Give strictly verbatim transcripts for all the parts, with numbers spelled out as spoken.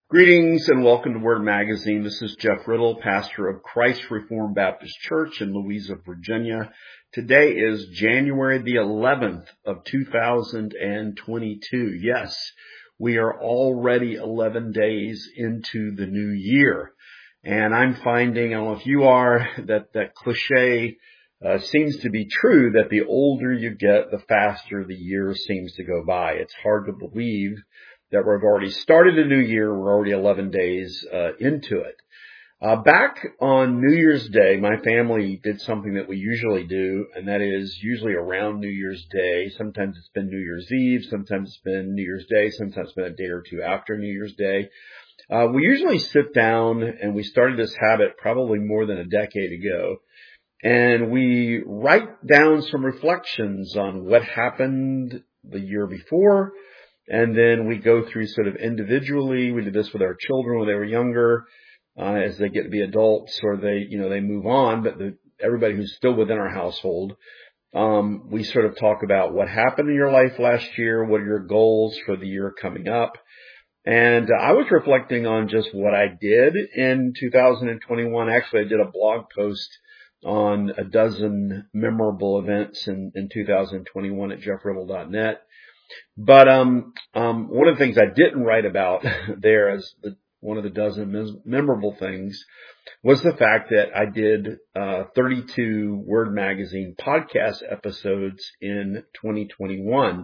Greetings and welcome to Word Magazine. This is Jeff Riddle, pastor of Christ Reformed Baptist Church in Louisa, Virginia. Today is January the eleventh of two thousand twenty-two. Yes, we are already eleven days into the new year. And I'm finding, I don't know if you are, that that cliche uh, seems to be true, that the older you get, the faster the year seems to go by. It's hard to believe that we've already started a new year. We're already eleven days uh, into it. Uh, back on New Year's Day, my family did something that we usually do, and that is usually around New Year's Day. Sometimes it's been New Year's Eve, sometimes it's been New Year's Day, sometimes it's been a day or two after New Year's Day. Uh, we usually sit down, and we started this habit probably more than a decade ago, and we write down some reflections on what happened the year before. And then we go through sort of individually. We did this with our children when they were younger, uh, as they get to be adults, or they, you know, they move on. But the, everybody who's still within our household, um, we sort of talk about what happened in your life last year. What are your goals for the year coming up? And uh, I was reflecting on just what I did in two thousand twenty-one. Actually, I did a blog post on a dozen memorable events in, in two thousand twenty-one at jeff riddle dot net. But um, um, one of the things I didn't write about there as the, one of the dozen mes- memorable things was the fact that I did uh, thirty-two Word Magazine podcast episodes in twenty twenty-one.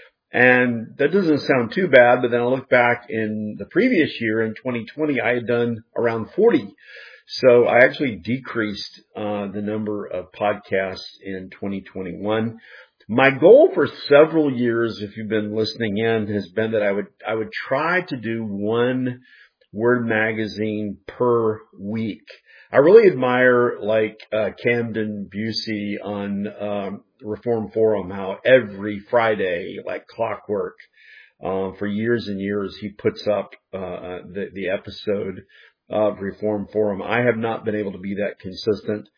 And that doesn't sound too bad, but then I look back in the previous year, in twenty twenty, I had done around forty. So I actually decreased uh, the number of podcasts in twenty twenty-one. My goal for several years, if you've been listening in, has been that I would, I would try to do one Word Magazine per week. I really admire like, uh, Camden Busey on, um, Reform Forum, how every Friday, like clockwork, um, for years and years, he puts up, uh, the, the episode of Reform Forum. I have not been able to be that consistent.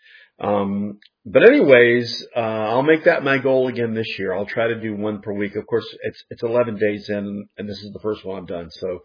Um, but anyways, uh, I'll make that my goal again this year. I'll try to do one per week. Of course, it's, it's eleven days in, and this is the first one I've done. So,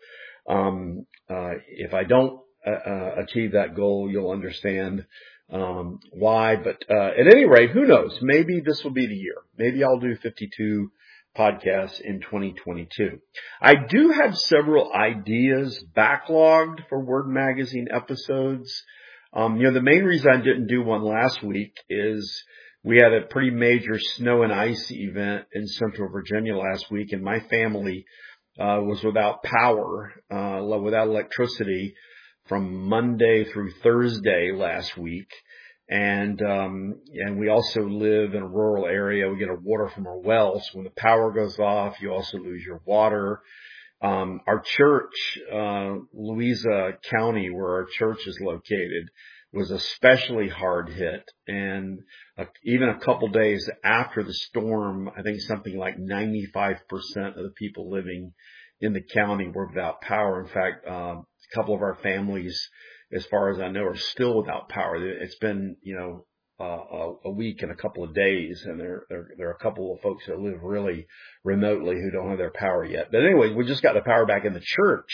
um, uh, if I don't, uh, uh, achieve that goal, you'll understand, um, why. But, uh, at any rate, who knows? Maybe this will be the year. Maybe I'll do fifty-two podcasts in twenty twenty-two. I do have several ideas backlogged for Word Magazine episodes. Um, you know, the main reason I didn't do one last week is we had a pretty major snow and ice event in Central Virginia last week, and my family uh, was without power, uh, without electricity from Monday through Thursday last week. And, um, and we also live in a rural area. We get our water from our wells. So when the power goes off, you also lose your water. Um, our church, uh, Louisa County, where our church is located, was especially hard hit. And uh, even a couple days after the storm, I think something like ninety-five percent of the people living in the county were without power. In fact, um, a couple of our families, as far as I know, are still without power. It's been, you know, Uh, a week and a couple of days, and there, there there are a couple of folks that live really remotely who don't have their power yet. But anyway, we just got the power back in the church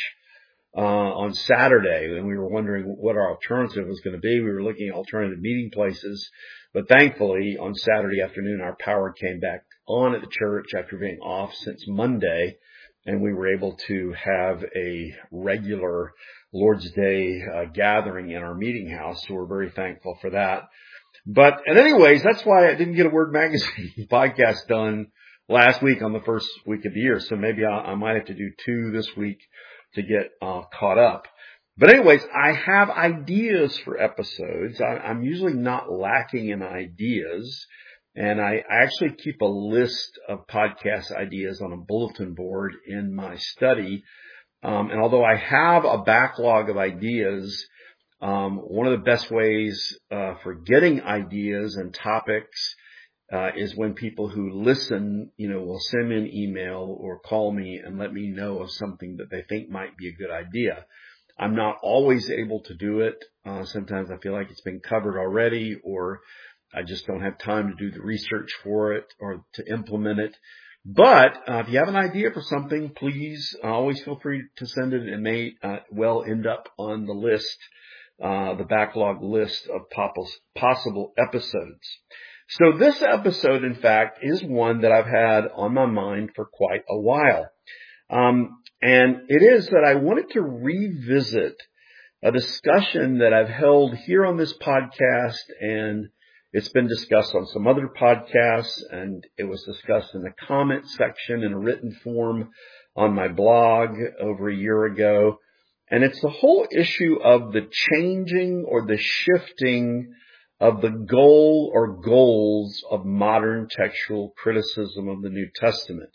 uh on Saturday, and we were wondering what our alternative was going to be. We were looking at alternative meeting places, but thankfully on Saturday afternoon our power came back on at the church after being off since Monday, and we were able to have a regular Lord's Day uh, gathering in our meeting house. So we're very thankful for that. But, and anyways, that's why I didn't get a Word Magazine podcast done last week on the first week of the year. So maybe I, I might have to do two this week to get uh, caught up. But anyways, I have ideas for episodes. I, I'm usually not lacking in ideas. And I, I actually keep a list of podcast ideas on a bulletin board in my study. Um, and although I have a backlog of ideas, Um, one of the best ways uh, for getting ideas and topics uh, is when people who listen, you know, will send me an email or call me and let me know of something that they think might be a good idea. I'm not always able to do it. Uh, sometimes I feel like it's been covered already, or I just don't have time to do the research for it or to implement it. But uh, if you have an idea for something, please uh, always feel free to send it. It may uh, well end up on the list, uh, the backlog list of possible episodes. So this episode, in fact, is one that I've had on my mind for quite a while. Um, and it is that I wanted to revisit a discussion that I've held here on this podcast, and it's been discussed on some other podcasts, and it was discussed in the comment section in a written form on my blog over a year ago. And it's the whole issue of the changing or the shifting of the goal or goals of modern textual criticism of the New Testament.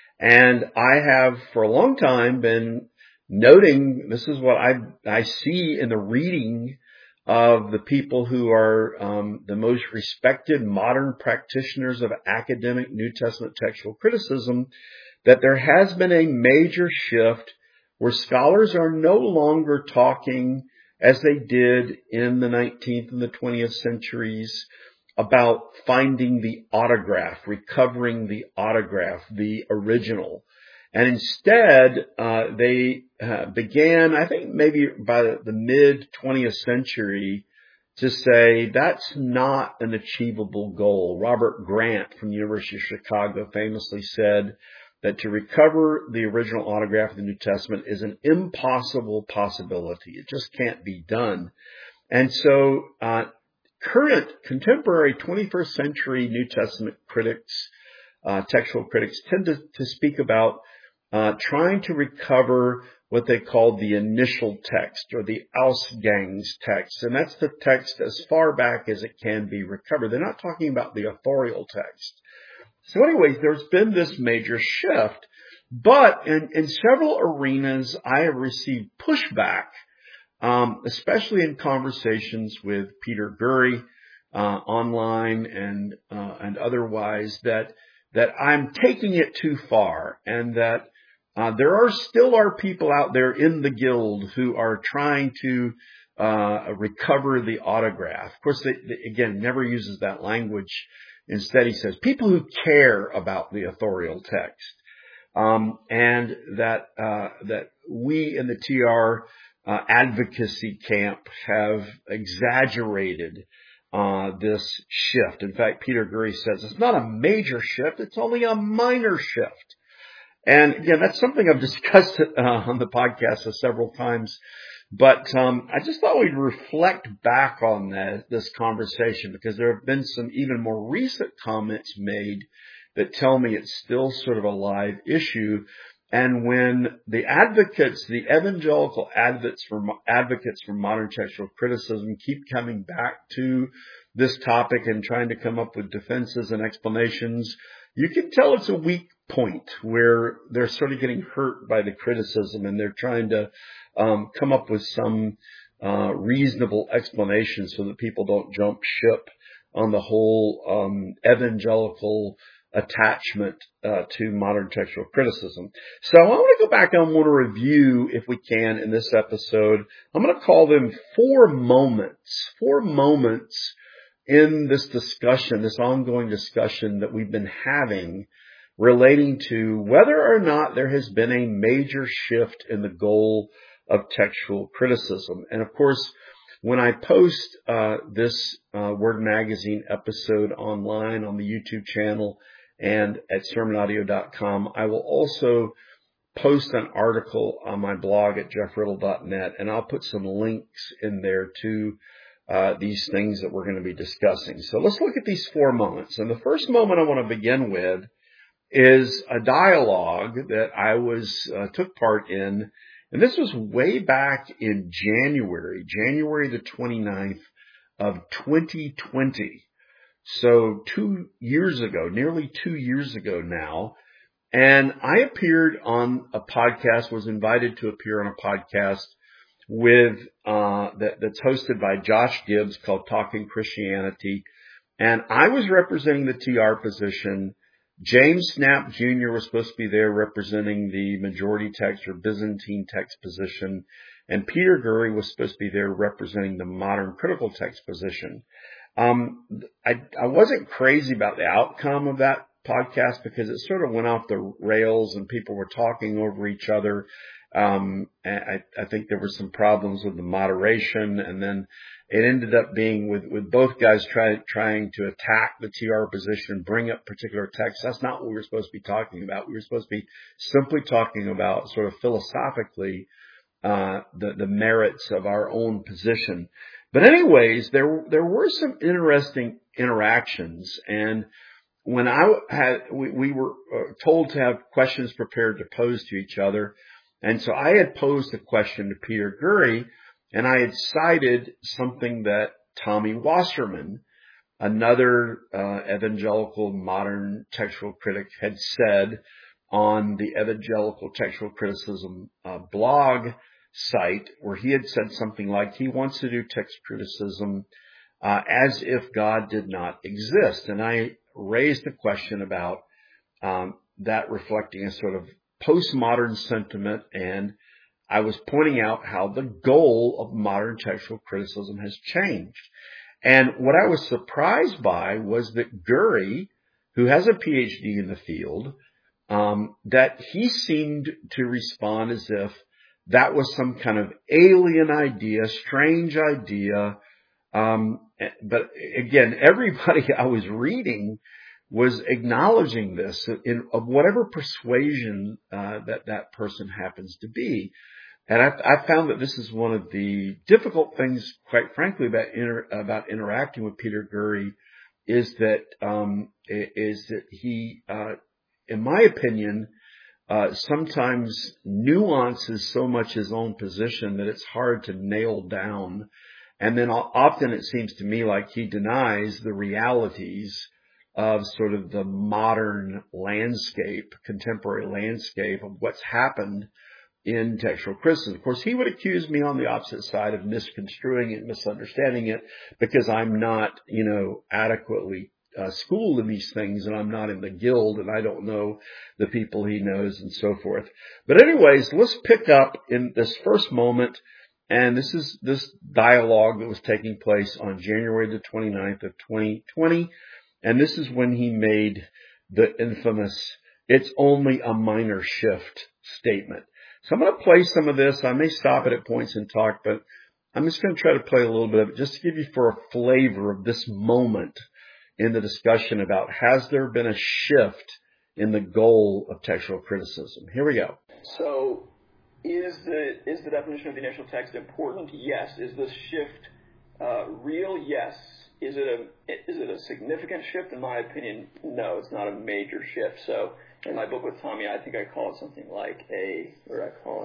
And I have for a long time been noting, this is what I I see in the reading of the people who are um, the most respected modern practitioners of academic New Testament textual criticism, that there has been a major shift where scholars are no longer talking as they did in the nineteenth and the twentieth centuries about finding the autograph, recovering the autograph, the original. And instead, uh, they uh, began, I think maybe by the mid twentieth century, to say that's not an achievable goal. Robert Grant from the University of Chicago famously said that to recover the original autograph of the New Testament is an impossible possibility. It just can't be done. And so, uh, current, contemporary twenty-first century New Testament critics, uh, textual critics tend to, to speak about uh, trying to recover what they call the initial text or the Ausgangstext. And that's the text as far back as it can be recovered. They're not talking about the authorial text. So anyways, there's been this major shift, but in, in several arenas, I have received pushback, um, especially in conversations with Peter Gurry, uh, online and, uh, and otherwise, that, that I'm taking it too far, and that, uh, there are still are people out there in the guild who are trying to, uh, recover the autograph. Of course, they, they again, never uses that language. Instead, he says people who care about the authorial text, um, and that uh, that we in the T R uh, advocacy camp have exaggerated uh, this shift. In fact, Peter Gurry says it's not a major shift; it's only a minor shift. And again, that's something I've discussed uh, on the podcast several times. But um, I just thought we'd reflect back on that, this conversation, because there have been some even more recent comments made that tell me it's still sort of a live issue. And when the advocates, the evangelical advocates for, advocates for modern textual criticism keep coming back to this topic and trying to come up with defenses and explanations, you can tell it's a weak point where they're sort of getting hurt by the criticism, and they're trying to um, come up with some uh, reasonable explanation so that people don't jump ship on the whole um, evangelical attachment uh, to modern textual criticism. So I want to go back and I want to review, if we can, in this episode. I'm going to call them four moments, four moments in this discussion, this ongoing discussion that we've been having relating to whether or not there has been a major shift in the goal of textual criticism. And of course, when I post uh, this uh, Word Magazine episode online on the YouTube channel and at sermon audio dot com, I will also post an article on my blog at jeff riddle dot net, and I'll put some links in there to uh, these things that we're going to be discussing. So let's look at these four moments. And the first moment I want to begin with is a dialogue that I was uh, took part in. And this was way back in January, January the twenty-ninth of twenty twenty. So two years ago, nearly two years ago now. And I appeared on a podcast, was invited to appear on a podcast with, uh, that, that's hosted by Josh Gibbs called Talking Christianity. And I was representing the T R position. James Snap Junior was supposed to be there representing the majority text or Byzantine text position, and Peter Gurry was supposed to be there representing the modern critical text position. Um, I, I wasn't crazy about the outcome of that podcast because it sort of went off the rails and people were talking over each other. Um, I, I think there were some problems with the moderation, and then it ended up being with, with both guys try, trying to attack the T R position, bring up particular texts. That's not what we were supposed to be talking about. We were supposed to be simply talking about sort of philosophically, uh, the, the merits of our own position. But anyways, there, there were some interesting interactions, and when I had, we, we were told to have questions prepared to pose to each other. And so I had posed a question to Peter Gurry, and I had cited something that Tommy Wasserman, another uh, evangelical modern textual critic, had said on the Evangelical Textual Criticism uh, blog site, where he had said something like he wants to do text criticism uh, as if God did not exist. And I raised a question about um, that reflecting a sort of postmodern sentiment, and I was pointing out how the goal of modern textual criticism has changed. And what I was surprised by was that Gurry, who has a P H D in the field, um, that he seemed to respond as if that was some kind of alien idea, strange idea. Um, but again, everybody I was reading was acknowledging this in of whatever persuasion uh, that that person happens to be. And I, I found that this is one of the difficult things, quite frankly, about inter, about interacting with Peter Gurry, is that um, is that he, uh, in my opinion, uh, sometimes nuances so much his own position that it's hard to nail down. And then often it seems to me like he denies the realities of sort of the modern landscape, contemporary landscape of what's happened in textual criticism. Of course, he would accuse me on the opposite side of misconstruing it, misunderstanding it, because I'm not, you know, adequately uh, schooled in these things, and I'm not in the guild, and I don't know the people he knows and so forth. But anyways, let's pick up in this first moment. And this is this dialogue that was taking place on January the twenty-ninth of twenty twenty. And this is when he made the infamous, "It's only a minor shift" statement. So I'm going to play some of this. I may stop it at points and talk, but I'm just going to try to play a little bit of it just to give you for a flavor of this moment in the discussion about has there been a shift in the goal of textual criticism. Here we go. So is the is the definition of the initial text important? Yes. Is this shift uh, real? Yes. Is it a is it a significant shift? In my opinion, no, it's not a major shift. So in my book with Tommy, I think I call it something like a, what do I call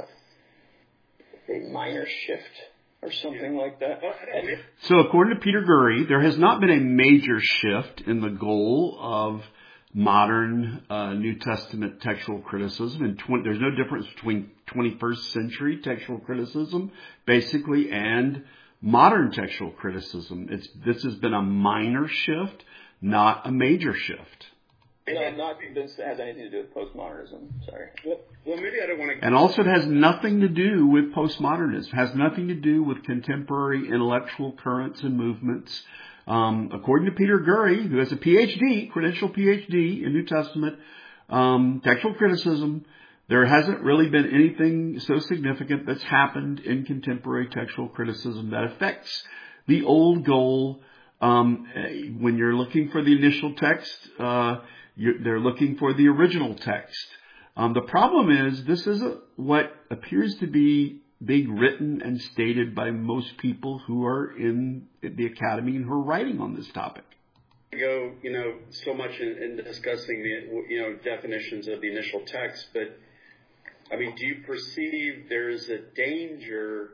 it? A minor shift or something yeah. like that. So according to Peter Gurry, there has not been a major shift in the goal of modern uh, New Testament textual criticism. And tw- there's no difference between twenty-first century textual criticism, basically, and modern textual criticism. It's this has been a minor shift, not a major shift. And I'm not convinced it has anything to do with postmodernism. Sorry. Well, well, maybe I don't want to. And also, it has nothing to do with postmodernism. It has nothing to do with contemporary intellectual currents and movements. Um, according to Peter Gurry, who has a P H D, credential P H D in New Testament um, textual criticism, there hasn't really been anything so significant that's happened in contemporary textual criticism that affects the old goal. Um, when you're looking for the initial text, uh, you're, they're looking for the original text. Um, the problem is this isn't what appears to be being written and stated by most people who are in the academy and who are writing on this topic. Go, you know, so much in, in discussing the, you know, definitions of the initial text, but I mean, do you perceive there is a danger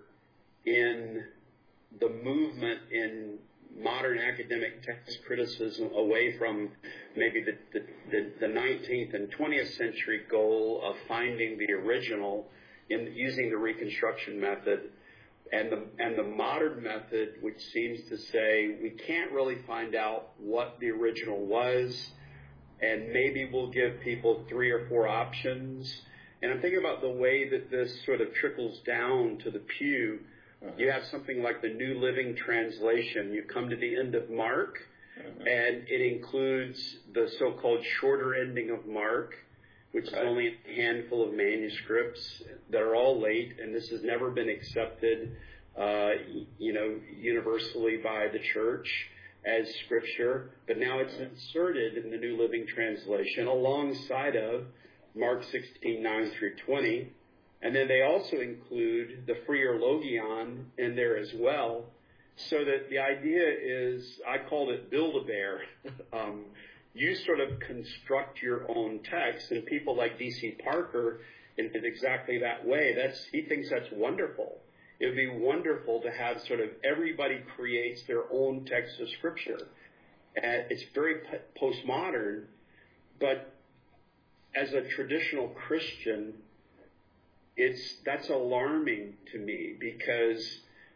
in the movement in modern academic text criticism away from maybe the, the, the, the nineteenth and twentieth century goal of finding the original in using the reconstruction method, and the and the modern method, which seems to say we can't really find out what the original was, and maybe we'll give people three or four options. And I'm thinking about the way that this sort of trickles down to the pew. You have something like the New Living Translation. You come to the end of Mark, Mm-hmm. And it includes the so-called shorter ending of Mark, which right. is only a handful of manuscripts that are all late, and this has never been accepted, uh, you know, universally by the church as scripture. But now it's inserted in the New Living Translation alongside of Mark sixteen, nine through twenty. And then they also include the Freer Logion in there as well. So that the idea is, I called it Build-A-Bear. um, you sort of construct your own text, and people like D C Parker in exactly that way. That's he thinks that's wonderful. It would be wonderful to have sort of everybody creates their own text of Scripture. And it's very postmodern, but as a traditional Christian, it's that's alarming to me because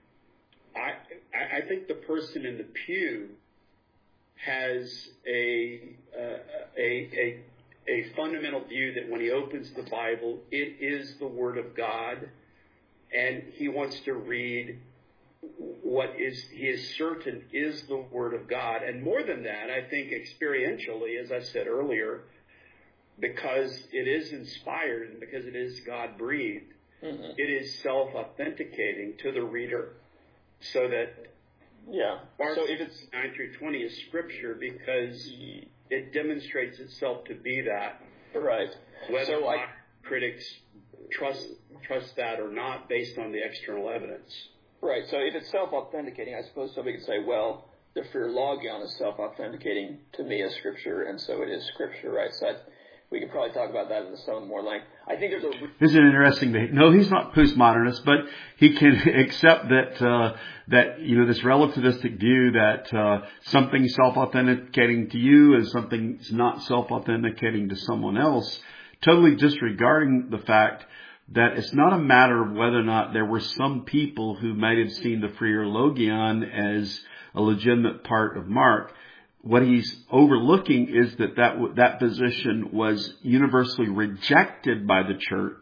I I think the person in the pew has a, uh, a a a fundamental view that when he opens the Bible, it is the Word of God, and he wants to read what is he is certain is the Word of God. And more than that, I think experientially, as I said earlier, because it is inspired and because it is God-breathed, mm-hmm. it is self-authenticating to the reader, so that yeah. Mark so if it's nine through twenty is Scripture because it demonstrates itself to be that. Right. Whether so or I, not critics trust trust that or not based on the external evidence. Right. So if it's self-authenticating, I suppose somebody could say, well, the Philologion is self-authenticating to me as Scripture, and so it is Scripture, right? So I, we could probably talk about that in some more length. I think there's a... This is an interesting behavior. No, he's not postmodernist, but he can accept that, uh, that, you know, this relativistic view that, uh, something's self-authenticating to you and something's not self-authenticating to someone else, totally disregarding the fact that it's not a matter of whether or not there were some people who might have seen the Freer Logion as a legitimate part of Mark. What he's overlooking is that that, that position was universally rejected by the church,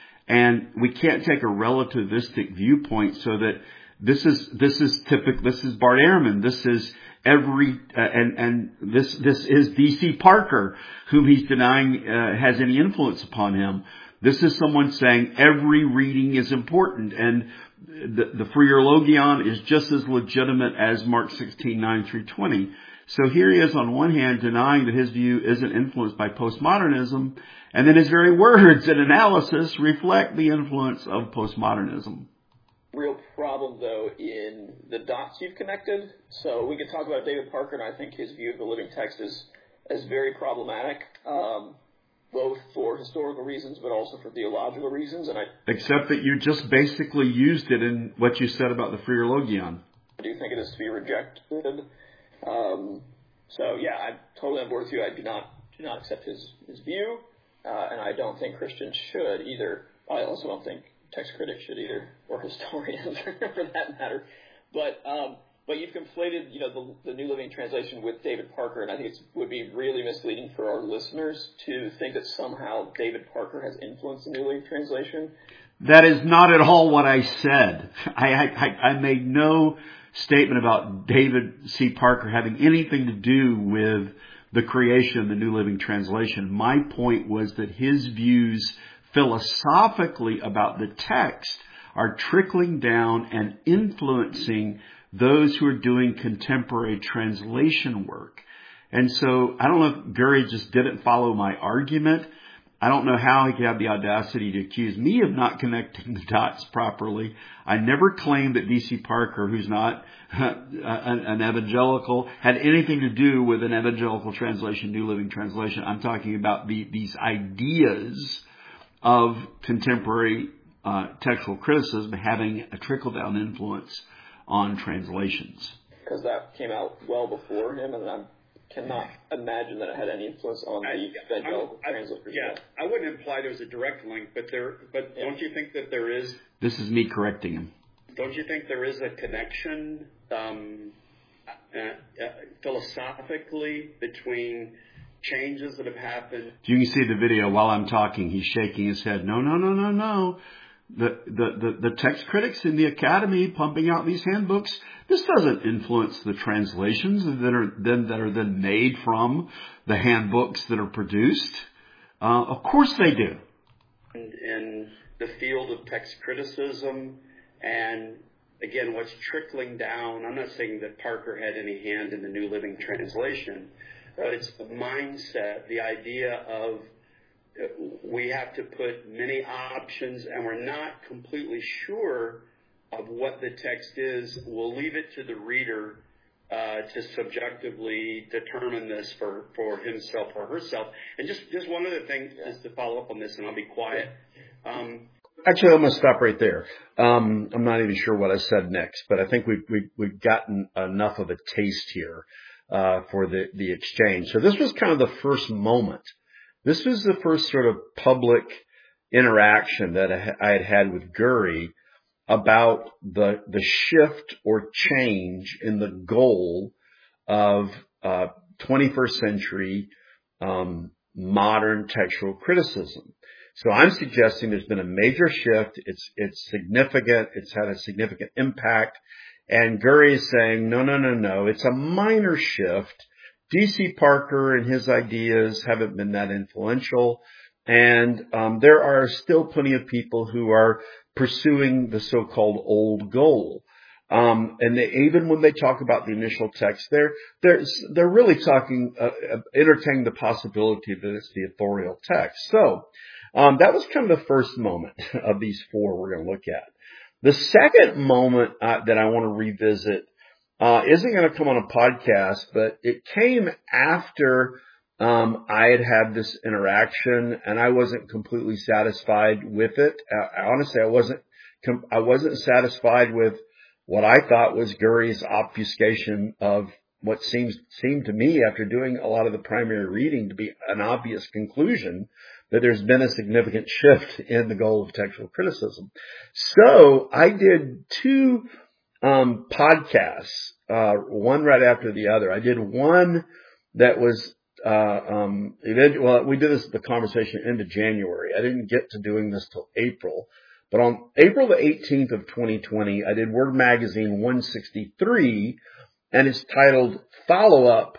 and we can't take a relativistic viewpoint so that this is this is typical. This is Bart Ehrman. This is every uh, and and this this is D C Parker, whom he's denying uh, has any influence upon him. This is someone saying every reading is important, and the, the Freer Logion is just as legitimate as Mark sixteen, nine through twenty. So here he is on one hand denying that his view isn't influenced by postmodernism, and then his very words and analysis reflect the influence of postmodernism. Real problem, though, in the dots you've connected. So we could talk about David Parker, and I think his view of the living text is, is very problematic, um, both for historical reasons but also for theological reasons. And I Except that you just basically used it in what you said about the Freer Logion. I do think it is to be rejected. Um, so yeah, I'm totally on board with you. I do not do not accept his his view, uh, and I don't think Christians should either. I also don't think text critics should either, or historians for that matter. But um, but you've conflated, you know, the, the New Living Translation with David Parker, and I think it would be really misleading for our listeners to think that somehow David Parker has influenced the New Living Translation. That is not at all what I said. I I, I made no statement about David C. Parker having anything to do with the creation of the New Living Translation. My point was that his views philosophically about the text are trickling down and influencing those who are doing contemporary translation work. And so I don't know if Gurry just didn't follow my argument. I don't know how he could have the audacity to accuse me of not connecting the dots properly. I never claimed that D C Parker, who's not uh, an, an evangelical, had anything to do with an evangelical translation, New Living Translation. I'm talking about the, these ideas of contemporary uh, textual criticism having a trickle-down influence on translations. Because that came out well before him, and I'm cannot imagine that it had any influence on the evangelical translators. Yeah, I wouldn't imply there's a direct link, but there. But yeah. Don't you think that there is? This is me correcting him. Don't you think there is a connection um, uh, uh, philosophically between changes that have happened? You can see the video while I'm talking. He's shaking his head. No, no, no, no, no. the, the, the, the text critics in the academy pumping out these handbooks, this doesn't influence the translations that are then, that are then made from the handbooks that are produced. Uh, of course they do. In the field of text criticism, and again, what's trickling down, I'm not saying that Parker had any hand in the New Living Translation, but it's the mindset, the idea of we have to put many options and we're not completely sure of what the text is. We'll leave it to the reader uh, to subjectively determine this for, for himself or herself. And just, just one other thing is to follow up on this, and I'll be quiet. Um, Actually, I'm going to stop right there. Um, I'm not even sure what I said next, but I think we've, we've, we've gotten enough of a taste here uh, for the, the exchange. So this was kind of the first moment. This was the first sort of public interaction that I had had with Guri about the the shift or change in the goal of uh, twenty-first century um, modern textual criticism. So I'm suggesting there's been a major shift. It's it's significant. It's had a significant impact. And Guri is saying, no, no, no, no. It's a minor shift. D C Parker and his ideas haven't been that influential. And um, there are still plenty of people who are pursuing the so-called old goal. Um, and they, even when they talk about the initial text, they're, they're, they're really talking, uh, entertaining the possibility that it's the authorial text. So, um, that was kind of the first moment of these four we're going to look at. The second moment uh, that I want to revisit, uh, isn't going to come on a podcast, but it came after Um, I had had this interaction and I wasn't completely satisfied with it. Uh, honestly, I wasn't, com- I wasn't satisfied with what I thought was Guri's obfuscation of what seems, seemed to me after doing a lot of the primary reading to be an obvious conclusion that there's been a significant shift in the goal of textual criticism. So I did two, um, podcasts, uh, one right after the other. I did one that was Uh, um, eventually, well, we did this, the conversation into January. I didn't get to doing this till April, but on April the eighteenth of twenty twenty, I did Word Magazine one sixty-three, and it's titled Follow Up,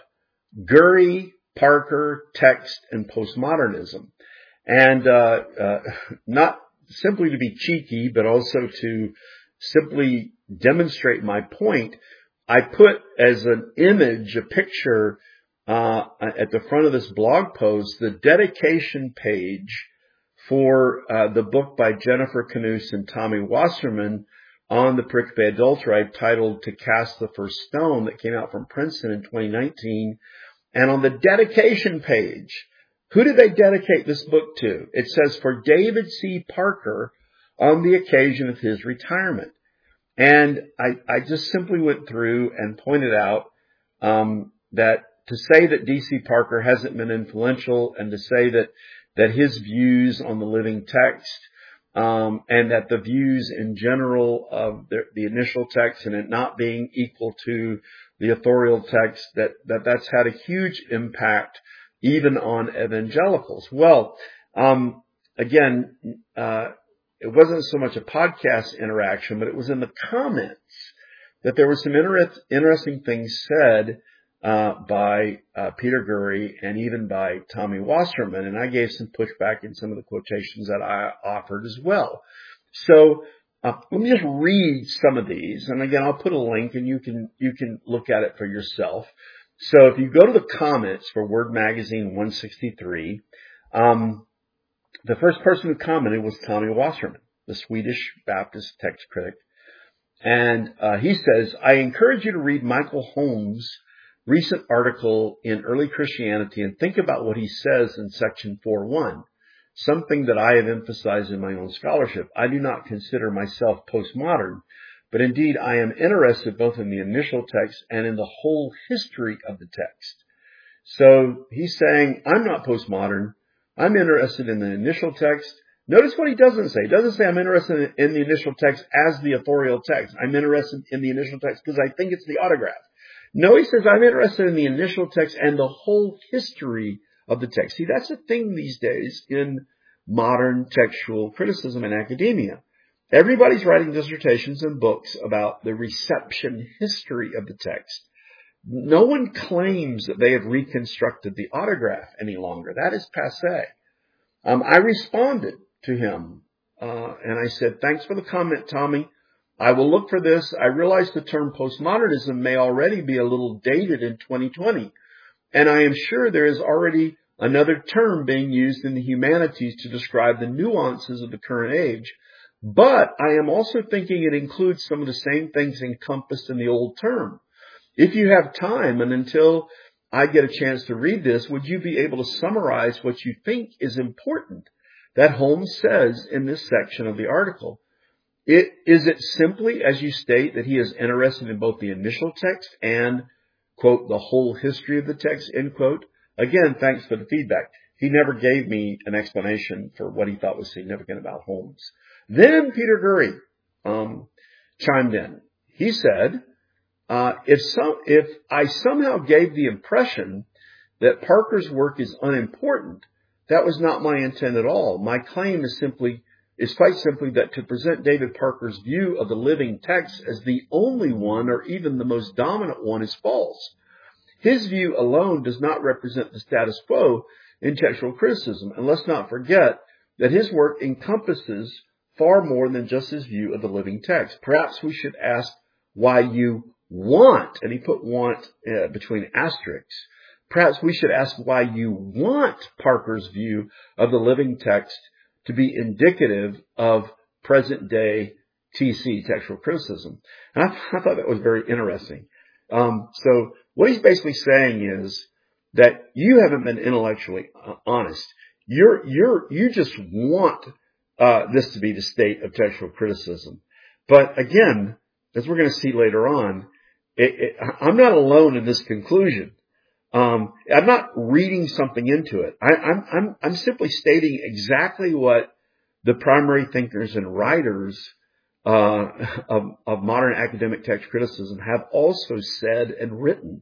Guri, Parker, Text, and Postmodernism. And, uh, uh, not simply to be cheeky, but also to simply demonstrate my point, I put as an image, a picture, Uh, at the front of this blog post, the dedication page for uh, the book by Jennifer Knus and Tommy Wasserman on the Pericope Adulterae titled To Cast the First Stone that came out from Princeton in twenty nineteen. And on the dedication page, who did they dedicate this book to? It says, for David C. Parker on the occasion of his retirement. And I, I just simply went through and pointed out um, that to say that D C Parker hasn't been influential, and to say that, that his views on the living text, um, and that the views in general of the, the initial text and it not being equal to the authorial text, that, that that's had a huge impact even on evangelicals. Well, um, again, uh, it wasn't so much a podcast interaction, but it was in the comments that there were some inter- interesting things said Uh, by uh, Peter Guri and even by Tommy Wasserman, and I gave some pushback in some of the quotations that I offered as well. So uh, let me just read some of these, and again, I'll put a link, and you can you can look at it for yourself. So if you go to the comments for Word Magazine one sixty-three, um, the first person who commented was Tommy Wasserman, the Swedish Baptist text critic, and uh, he says, "I encourage you to read Michael Holmes' recent article in Early Christianity and think about what he says in section four one, something that I have emphasized in my own scholarship. I do not consider myself postmodern, but indeed I am interested both in the initial text and in the whole history of the text." So he's saying, I'm not postmodern. I'm interested in the initial text. Notice what he doesn't say. He doesn't say I'm interested in the initial text as the authorial text. I'm interested in the initial text because I think it's the autograph. No, he says, I'm interested in the initial text and the whole history of the text. See, that's a thing these days in modern textual criticism and academia. Everybody's writing dissertations and books about the reception history of the text. No one claims that they have reconstructed the autograph any longer. That is passé. Um, I responded to him, uh, and I said, thanks for the comment, Tommy. I will look for this. I realize the term postmodernism may already be a little dated in twenty twenty, and I am sure there is already another term being used in the humanities to describe the nuances of the current age. But I am also thinking it includes some of the same things encompassed in the old term. If you have time, and until I get a chance to read this, would you be able to summarize what you think is important that Holmes says in this section of the article? It, is it simply, as you state, that he is interested in both the initial text and, quote, the whole history of the text, end quote? Again, thanks for the feedback. He never gave me an explanation for what he thought was significant about Holmes. Then Peter Gurry um, chimed in. He said, uh, if, some, if I somehow gave the impression that Parker's work is unimportant, that was not my intent at all. My claim is simply is quite simply that to present David Parker's view of the living text as the only one or even the most dominant one is false. His view alone does not represent the status quo in textual criticism. And let's not forget that his work encompasses far more than just his view of the living text. Perhaps we should ask why you want, and he put want uh, between asterisks, perhaps we should ask why you want Parker's view of the living text to be indicative of present-day T C, textual criticism. And I, I thought that was very interesting. Um, so what he's basically saying is that you haven't been intellectually uh, honest. You're, you're, you just want uh, this to be the state of textual criticism. But again, as we're going to see later on, it, it, I'm not alone in this conclusion. Um, I'm not reading something into it. I, I'm, I'm, I'm simply stating exactly what the primary thinkers and writers uh, of, of modern academic text criticism have also said and written.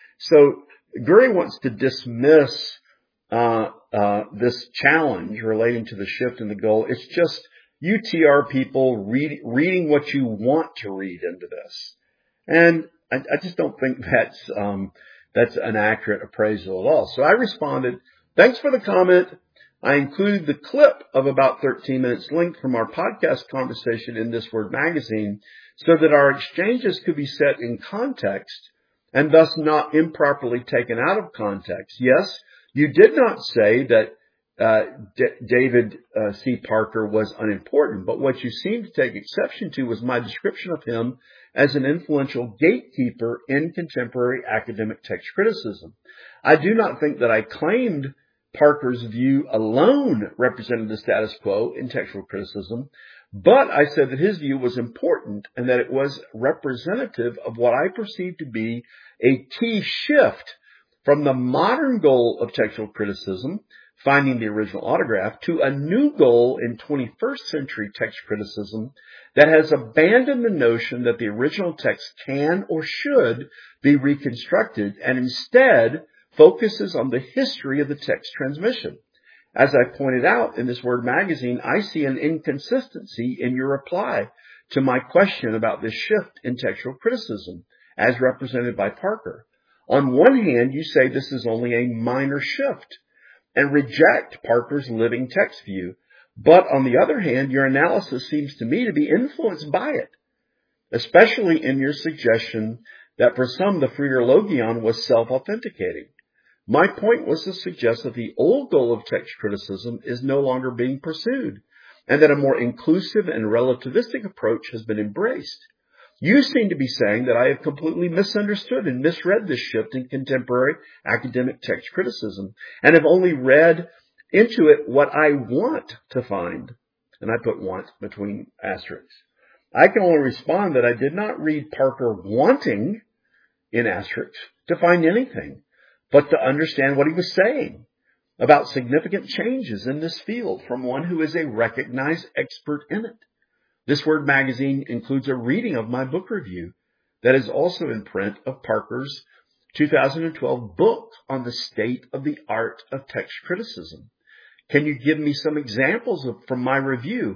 So Gurry wants to dismiss uh, uh, this challenge relating to the shift in the goal. It's just U T R people read, reading what you want to read into this, and I, I just don't think that's. Um, That's an accurate appraisal at all. So I responded, thanks for the comment. I included the clip of about thirteen minutes length from our podcast conversation in This Word magazine so that our exchanges could be set in context and thus not improperly taken out of context. Yes, you did not say that uh, D- David uh, C. Parker was unimportant, but what you seemed to take exception to was my description of him as an influential gatekeeper in contemporary academic text criticism. I do not think that I claimed Parker's view alone represented the status quo in textual criticism, but I said that his view was important and that it was representative of what I perceived to be a key shift from the modern goal of textual criticism, finding the original autograph, to a new goal in twenty-first century text criticism that has abandoned the notion that the original text can or should be reconstructed and instead focuses on the history of the text transmission. As I pointed out in This Word magazine, I see an inconsistency in your reply to my question about this shift in textual criticism as represented by Parker. On one hand, you say this is only a minor shift and reject Parker's living text view. But on the other hand, your analysis seems to me to be influenced by it, especially in your suggestion that for some the Phrenologion was self-authenticating. My point was to suggest that the old goal of text criticism is no longer being pursued, and that a more inclusive and relativistic approach has been embraced. You seem to be saying that I have completely misunderstood and misread this shift in contemporary academic text criticism, and have only read into it what I want to find. And I put want between asterisks. I can only respond that I did not read Parker wanting, in asterisks, to find anything, but to understand what he was saying about significant changes in this field from one who is a recognized expert in it. This Word magazine includes a reading of my book review that is also in print of Parker's two thousand twelve book on the state of the art of text criticism. Can you give me some examples of, from my review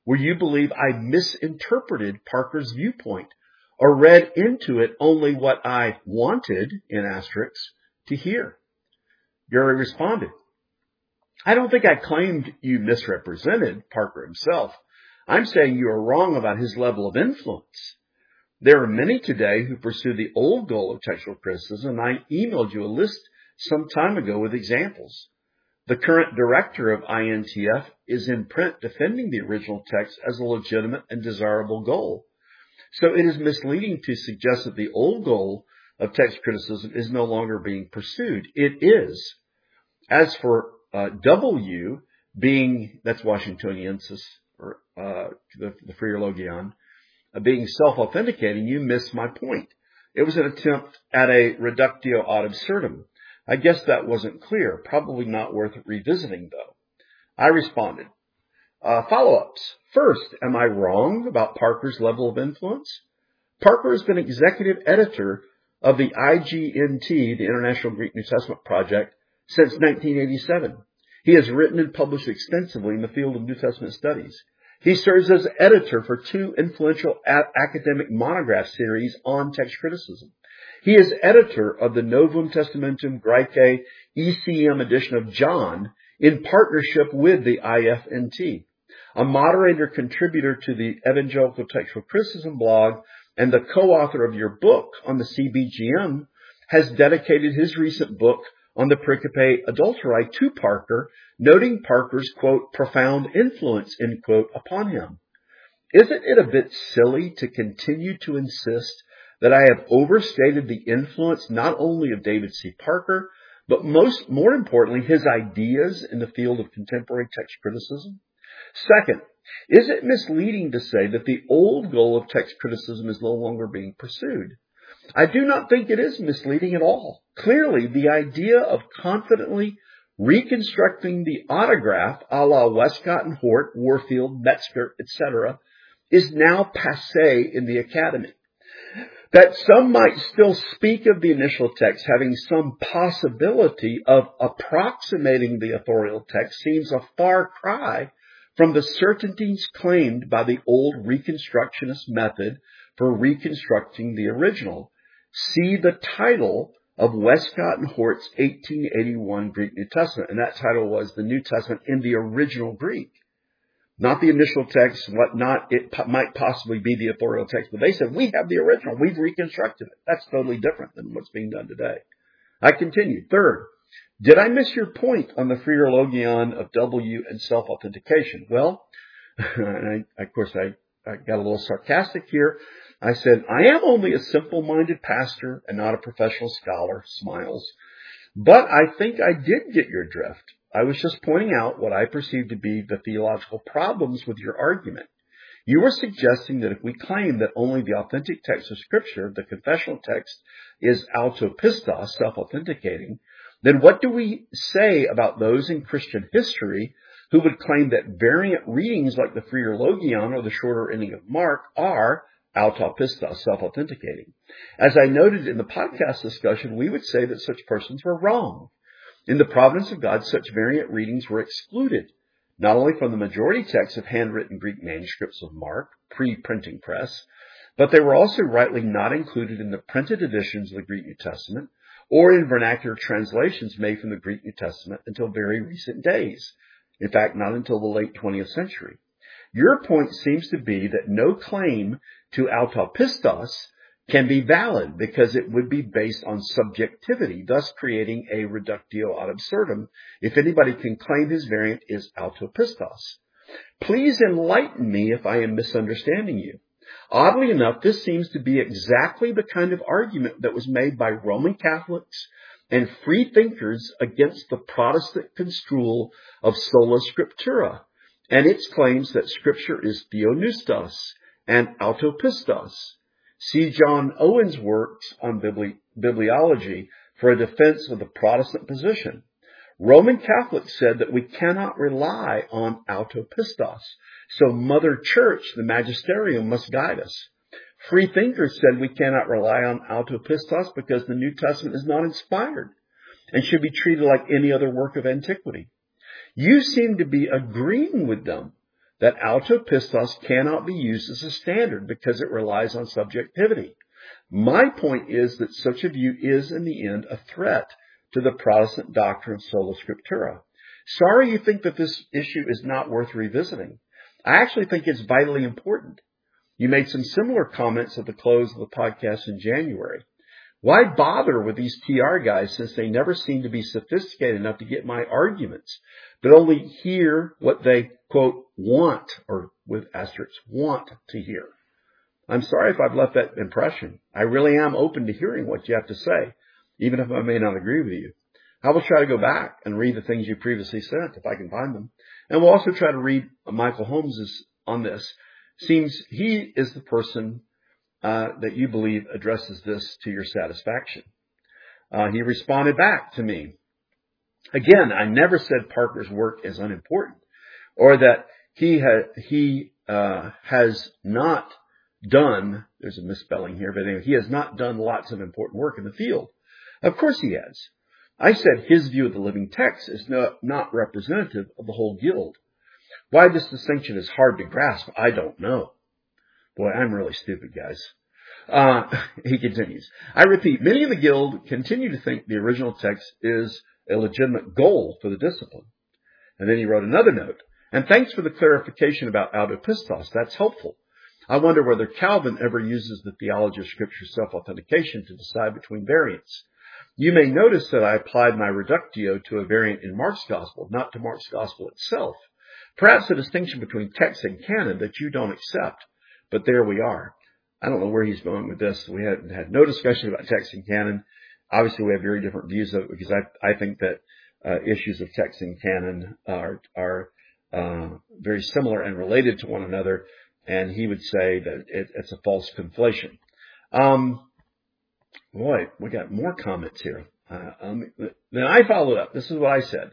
where you believe I misinterpreted Parker's viewpoint or read into it only what I wanted, in asterisks, to hear. Gary responded, I don't think I claimed you misrepresented Parker himself. I'm saying you are wrong about his level of influence. There are many today who pursue the old goal of textual criticism, and I emailed you a list some time ago with examples. The current director of I N T F is in print defending the original text as a legitimate and desirable goal. So it is misleading to suggest that the old goal of text criticism is no longer being pursued. It is. As for uh, W being, that's Washingtoniensis, or uh, the, the Phreologion, uh, being self-authenticating, you miss my point. It was an attempt at a reductio ad absurdum. I guess that wasn't clear. Probably not worth revisiting, though. I responded. Uh, follow-ups. First, am I wrong about Parker's level of influence? Parker has been executive editor of the I G N T, the International Greek New Testament Project, since nineteen eighty-seven. He has written and published extensively in the field of New Testament studies. He serves as editor for two influential a- academic monograph series on text criticism. He is editor of the Novum Testamentum Graece E C M edition of John in partnership with the I F N T, a moderator contributor to the Evangelical Textual Criticism blog, and the co-author of your book on the C B G M, has dedicated his recent book on the Pericope Adulterae to Parker, noting Parker's, quote, profound influence, end quote, upon him. Isn't it a bit silly to continue to insist that I have overstated the influence not only of David C. Parker, but most, more importantly, his ideas in the field of contemporary text criticism? Second, is it misleading to say that the old goal of text criticism is no longer being pursued? I do not think it is misleading at all. Clearly, the idea of confidently reconstructing the autograph a la Westcott and Hort, Warfield, Metzger, et cetera is now passé in the academy. That some might still speak of the initial text having some possibility of approximating the authorial text seems a far cry from the certainties claimed by the old Reconstructionist method for reconstructing the original. See the title of Westcott and Hort's eighteen eighty-one Greek New Testament, and that title was The New Testament in the Original Greek. Not the initial text, what not, it p- might possibly be the authorial text, but they said, we have the original, we've reconstructed it. That's totally different than what's being done today. I continue. Third, did I miss your point on the Phreologion of W and self-authentication? Well, and I, of course, I, I got a little sarcastic here. I said, I am only a simple-minded pastor and not a professional scholar, smiles. But I think I did get your drift. I was just pointing out what I perceive to be the theological problems with your argument. You were suggesting that if we claim that only the authentic text of Scripture, the confessional text, is autopistos, self-authenticating, then what do we say about those in Christian history who would claim that variant readings like the Phreologion or the shorter ending of Mark are autopistos, self-authenticating? As I noted in the podcast discussion, we would say that such persons were wrong. In the providence of God, such variant readings were excluded, not only from the majority text of handwritten Greek manuscripts of Mark, pre-printing press, but they were also rightly not included in the printed editions of the Greek New Testament or in vernacular translations made from the Greek New Testament until very recent days. In fact, not until the late twentieth century. Your point seems to be that no claim to autopistos can be valid because it would be based on subjectivity, thus creating a reductio ad absurdum if anybody can claim his variant is autopistos. Please enlighten me if I am misunderstanding you. Oddly enough, this seems to be exactly the kind of argument that was made by Roman Catholics and free thinkers against the Protestant construal of sola scriptura and its claims that Scripture is theopneustos and autopistos. See John Owen's works on bibli- bibliology for a defense of the Protestant position. Roman Catholics said that we cannot rely on autopistos, so Mother Church, the magisterium, must guide us. Free thinkers said we cannot rely on autopistos because the New Testament is not inspired and should be treated like any other work of antiquity. You seem to be agreeing with them, that autopistos cannot be used as a standard because it relies on subjectivity. My point is that such a view is, in the end, a threat to the Protestant doctrine of sola scriptura. Sorry you think that this issue is not worth revisiting. I actually think it's vitally important. You made some similar comments at the close of the podcast in January. Why bother with these T R guys since they never seem to be sophisticated enough to get my arguments, but only hear what they, quote, want, or with asterisks, want to hear? I'm sorry if I've left that impression. I really am open to hearing what you have to say, even if I may not agree with you. I will try to go back and read the things you previously sent, if I can find them. And we'll also try to read Michael Holmes's on this. Seems he is the person uh, that you believe addresses this to your satisfaction. Uh, he responded back to me. Again, I never said Parker's work is unimportant, or that he ha- he uh, has not done, there's a misspelling here, but anyway, he has not done lots of important work in the field. Of course he has. I said his view of the living text is not, not representative of the whole guild. Why this distinction is hard to grasp, I don't know. Boy, I'm really stupid, guys. Uh, he continues. I repeat, many in the guild continue to think the original text is a legitimate goal for the discipline. And then he wrote another note. And thanks for the clarification about autopistos. That's helpful. I wonder whether Calvin ever uses the theology of Scripture self-authentication to decide between variants. You may notice that I applied my reductio to a variant in Mark's Gospel, not to Mark's Gospel itself. Perhaps a distinction between text and canon that you don't accept. But there we are. I don't know where he's going with this. We had, had no discussion about text and canon. Obviously, we have very different views of it because I, I think that uh, issues of text and canon are, are uh, very similar and related to one another. And he would say that it, it's a false conflation. Um, boy, we got more comments here. Uh, um, then I followed up. This is what I said.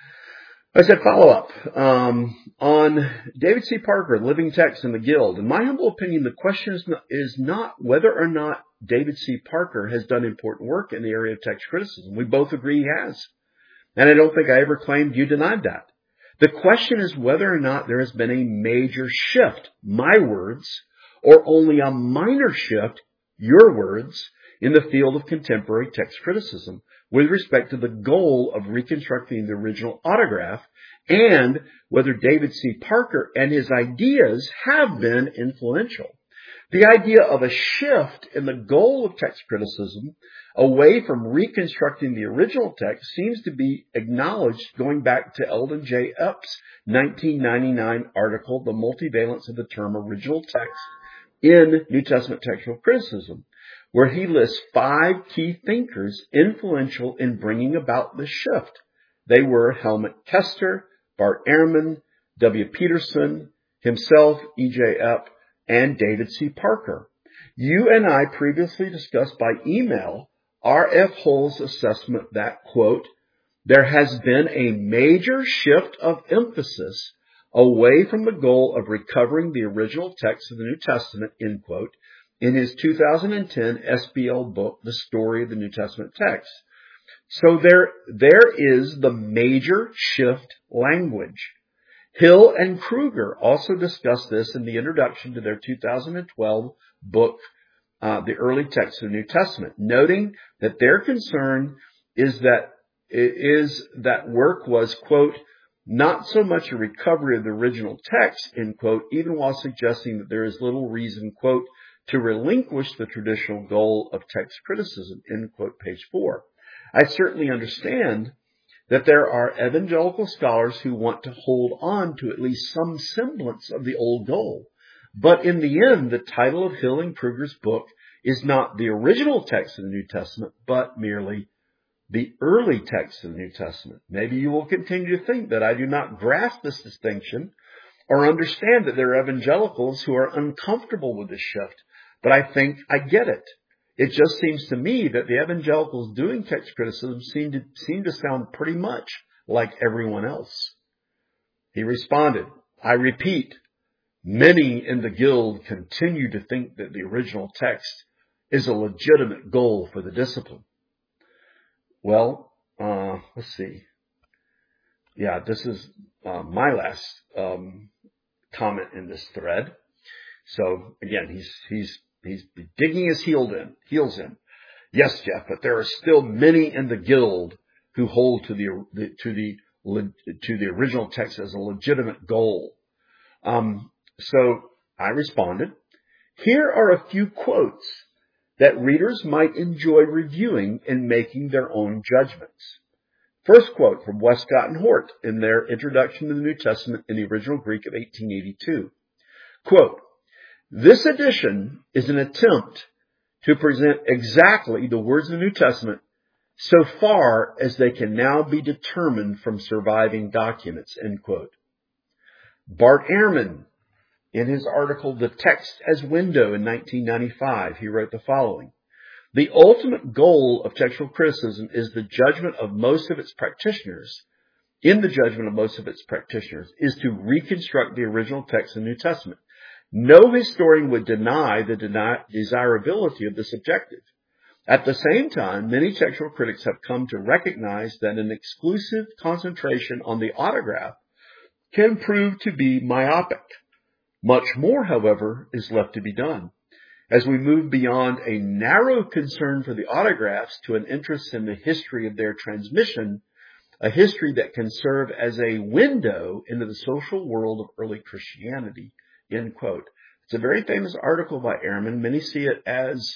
I said follow up um, on David C. Parker, Living Text in the Guild. In my humble opinion, the question is not, is not whether or not David C. Parker has done important work in the area of text criticism. We both agree he has. And I don't think I ever claimed you denied that. The question is whether or not there has been a major shift, my words, or only a minor shift, your words, in the field of contemporary text criticism with respect to the goal of reconstructing the original autograph, and whether David C. Parker and his ideas have been influential. The idea of a shift in the goal of text criticism away from reconstructing the original text seems to be acknowledged going back to Eldon J. Epps' nineteen ninety-nine article, The Multivalence of the Term Original Text in New Testament Textual Criticism, where he lists five key thinkers influential in bringing about the shift. They were Helmut Kester, Bart Ehrman, W. Peterson, himself, E J. Epp, and David C. Parker. You and I previously discussed by email R F Hull's assessment that, quote, there has been a major shift of emphasis away from the goal of recovering the original text of the New Testament, end quote, in his two thousand ten S B L book, The Story of the New Testament Text. So there, there is the major shift language. Hill and Kruger also discussed this in the introduction to their two thousand twelve book, uh, The Early Text of the New Testament, noting that their concern is that, is that work was, quote, not so much a recovery of the original text, end quote, even while suggesting that there is little reason, quote, to relinquish the traditional goal of text criticism, end quote, page four. I certainly understand that there are evangelical scholars who want to hold on to at least some semblance of the old goal. But in the end, the title of Hill and Kruger's book is not the original text of the New Testament, but merely the early text of the New Testament. Maybe you will continue to think that I do not grasp this distinction or understand that there are evangelicals who are uncomfortable with this shift. But I think I get it. It just seems to me that the evangelicals doing text criticism seem to, seem to sound pretty much like everyone else. He responded, I repeat, many in the guild continue to think that the original text is a legitimate goal for the discipline. Well, uh, let's see. Yeah, this is uh, my last um, comment in this thread. So again, he's, he's, he's digging his heel in, heels in. Yes, Jeff, but there are still many in the guild who hold to the, the to the, to the original text as a legitimate goal. Um, so I responded, here are a few quotes that readers might enjoy reviewing and making their own judgments. First quote from Westcott and Hort in their Introduction to the New Testament in the original Greek of eighteen eighty-two. Quote, this edition is an attempt to present exactly the words of the New Testament so far as they can now be determined from surviving documents, end quote. Bart Ehrman, in his article, The Text as Window in nineteen ninety-five, he wrote the following. The ultimate goal of textual criticism is the judgment of most of its practitioners, in the judgment of most of its practitioners, is to reconstruct the original text of the New Testament. No historian would deny the deny, desirability of this objective. At the same time, many textual critics have come to recognize that an exclusive concentration on the autograph can prove to be myopic. Much more, however, is left to be done. As we move beyond a narrow concern for the autographs to an interest in the history of their transmission, a history that can serve as a window into the social world of early Christianity, end quote. It's a very famous article by Ehrman. Many see it as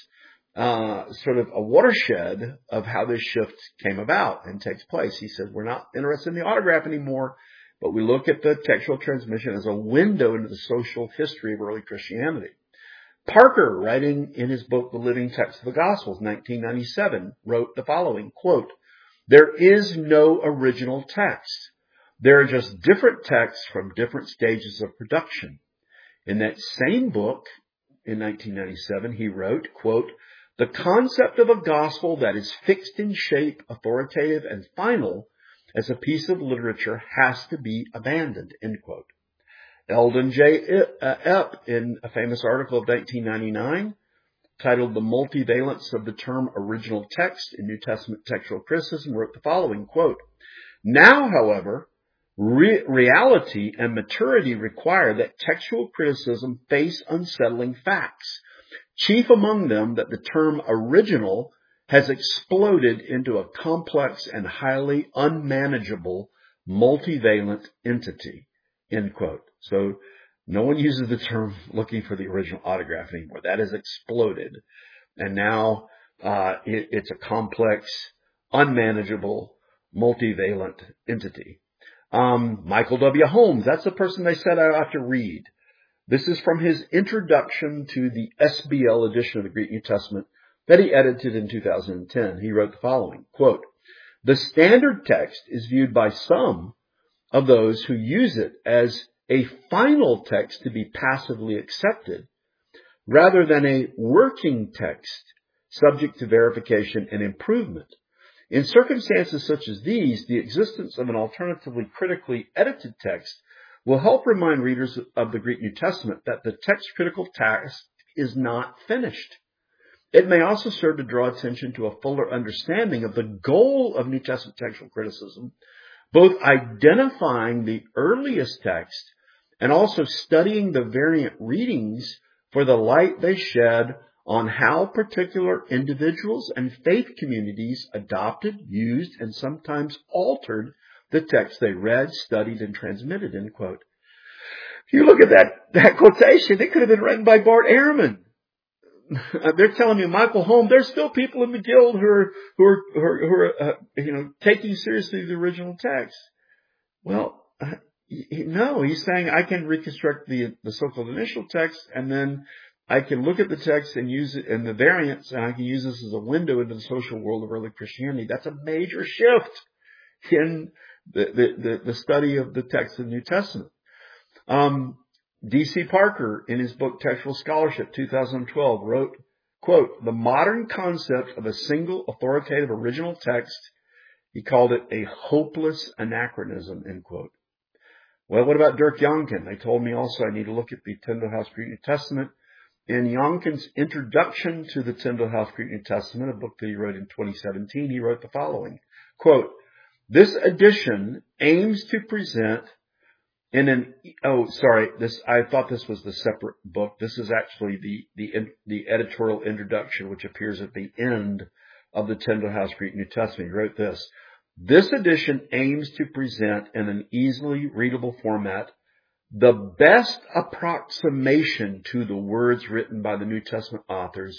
uh, sort of a watershed of how this shift came about and takes place. He says, we're not interested in the autograph anymore, but we look at the textual transmission as a window into the social history of early Christianity. Parker, writing in his book, The Living Text of the Gospels, nineteen ninety-seven, wrote the following, quote, there is no original text. There are just different texts from different stages of production. In that same book, in nineteen ninety-seven, he wrote, quote, the concept of a gospel that is fixed in shape, authoritative, and final as a piece of literature has to be abandoned, end quote. Eldon J. Epp, in a famous article of nineteen ninety-nine, titled The Multivalence of the Term Original Text in New Testament Textual Criticism, wrote the following, quote, now, however, re- reality and maturity require that textual criticism face unsettling facts, chief among them that the term original has exploded into a complex and highly unmanageable multivalent entity, end quote. So no one uses the term looking for the original autograph anymore. That has exploded. And now uh, it, it's a complex, unmanageable, multivalent entity. Um, Michael W. Holmes, that's the person they said I ought to read. This is from his introduction to the S B L edition of the Greek New Testament that he edited in two thousand ten. He wrote the following, quote, the standard text is viewed by some of those who use it as a final text to be passively accepted, rather than a working text subject to verification and improvement. In circumstances such as these, the existence of an alternatively critically edited text will help remind readers of the Greek New Testament that the text critical task is not finished. It may also serve to draw attention to a fuller understanding of the goal of New Testament textual criticism, both identifying the earliest text and also studying the variant readings for the light they shed on how particular individuals and faith communities adopted, used, and sometimes altered the text they read, studied, and transmitted, end quote. If you look at that, that quotation, it could have been written by Bart Ehrman. They're telling me, Michael Holmes, there's still people in the guild who are, who are, who are, who are uh, you know, taking seriously the original text. Well, uh, no, he's saying I can reconstruct the, the so-called initial text, and then I can look at the text and use it and the variants, and I can use this as a window into the social world of early Christianity. That's a major shift in the, the, the, the study of the text of the New Testament. Um, D C Parker, in his book Textual Scholarship, two thousand twelve, wrote, quote, the modern concept of a single authoritative original text, he called it a hopeless anachronism, end quote. Well, what about Dirk Jonken? They told me also I need to look at the Tyndale House Greek New Testament. In Jonken's introduction to the Tyndale House Greek New Testament, a book that he wrote in twenty seventeen, he wrote the following, quote, this edition aims to present in an, oh, sorry, this, I thought this was the separate book. This is actually the, the, the editorial introduction, which appears at the end of the Tyndale House Greek New Testament. He wrote this: this edition aims to present in an easily readable format the best approximation to the words written by the New Testament authors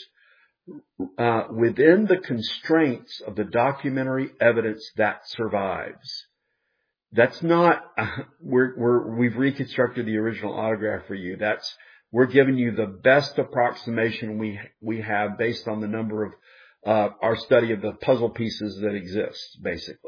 uh, within the constraints of the documentary evidence that survives. That's not, uh, we're, we're, we've reconstructed the original autograph for you. That's, we're giving you the best approximation we, we have based on the number of, uh, our study of the puzzle pieces that exist, basically.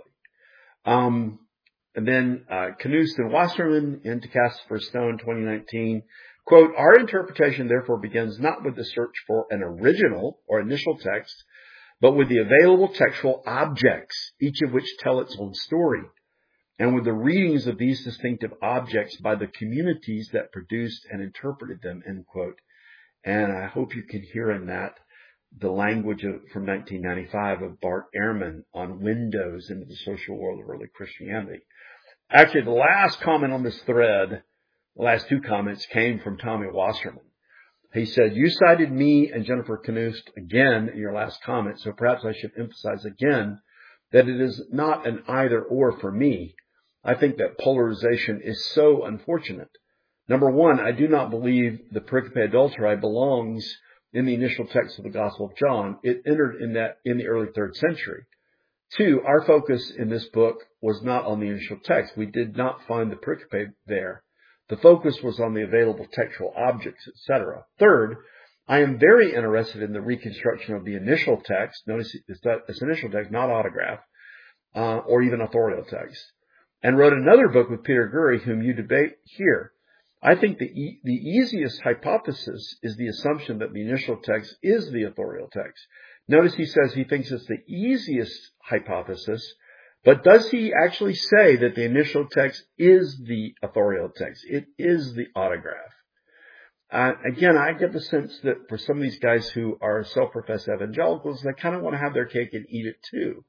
Um, and then, uh, Knuth and Wasserman in To Cast the First Stone, twenty nineteen, quote, our interpretation therefore begins not with the search for an original or initial text, but with the available textual objects, each of which tell its own story, and with the readings of these distinctive objects by the communities that produced and interpreted them, end quote. And I hope you can hear in that the language of, from nineteen ninety-five of Bart Ehrman on windows into the social world of early Christianity. Actually, the last comment on this thread, the last two comments, came from Tommy Wasserman. He said, you cited me and Jennifer Knuth again in your last comment, so perhaps I should emphasize again that it is not an either or for me. I think that polarization is so unfortunate. Number one, I do not believe the pericope adulterae belongs in the initial text of the Gospel of John. It entered in that in the early third century. Two, our focus in this book was not on the initial text. We did not find the pericope there. The focus was on the available textual objects, et cetera. Third, I am very interested in the reconstruction of the initial text. Notice it's, that, it's initial text, not autograph, uh, or even authorial text. And wrote another book with Peter Gurry, whom you debate here. I think the, e- the easiest hypothesis is the assumption that the initial text is the authorial text. Notice he says he thinks it's the easiest hypothesis, but does he actually say that the initial text is the authorial text? It is the autograph. Uh, again, I get the sense that for some of these guys who are self-professed evangelicals, they kind of want to have their cake and eat it too.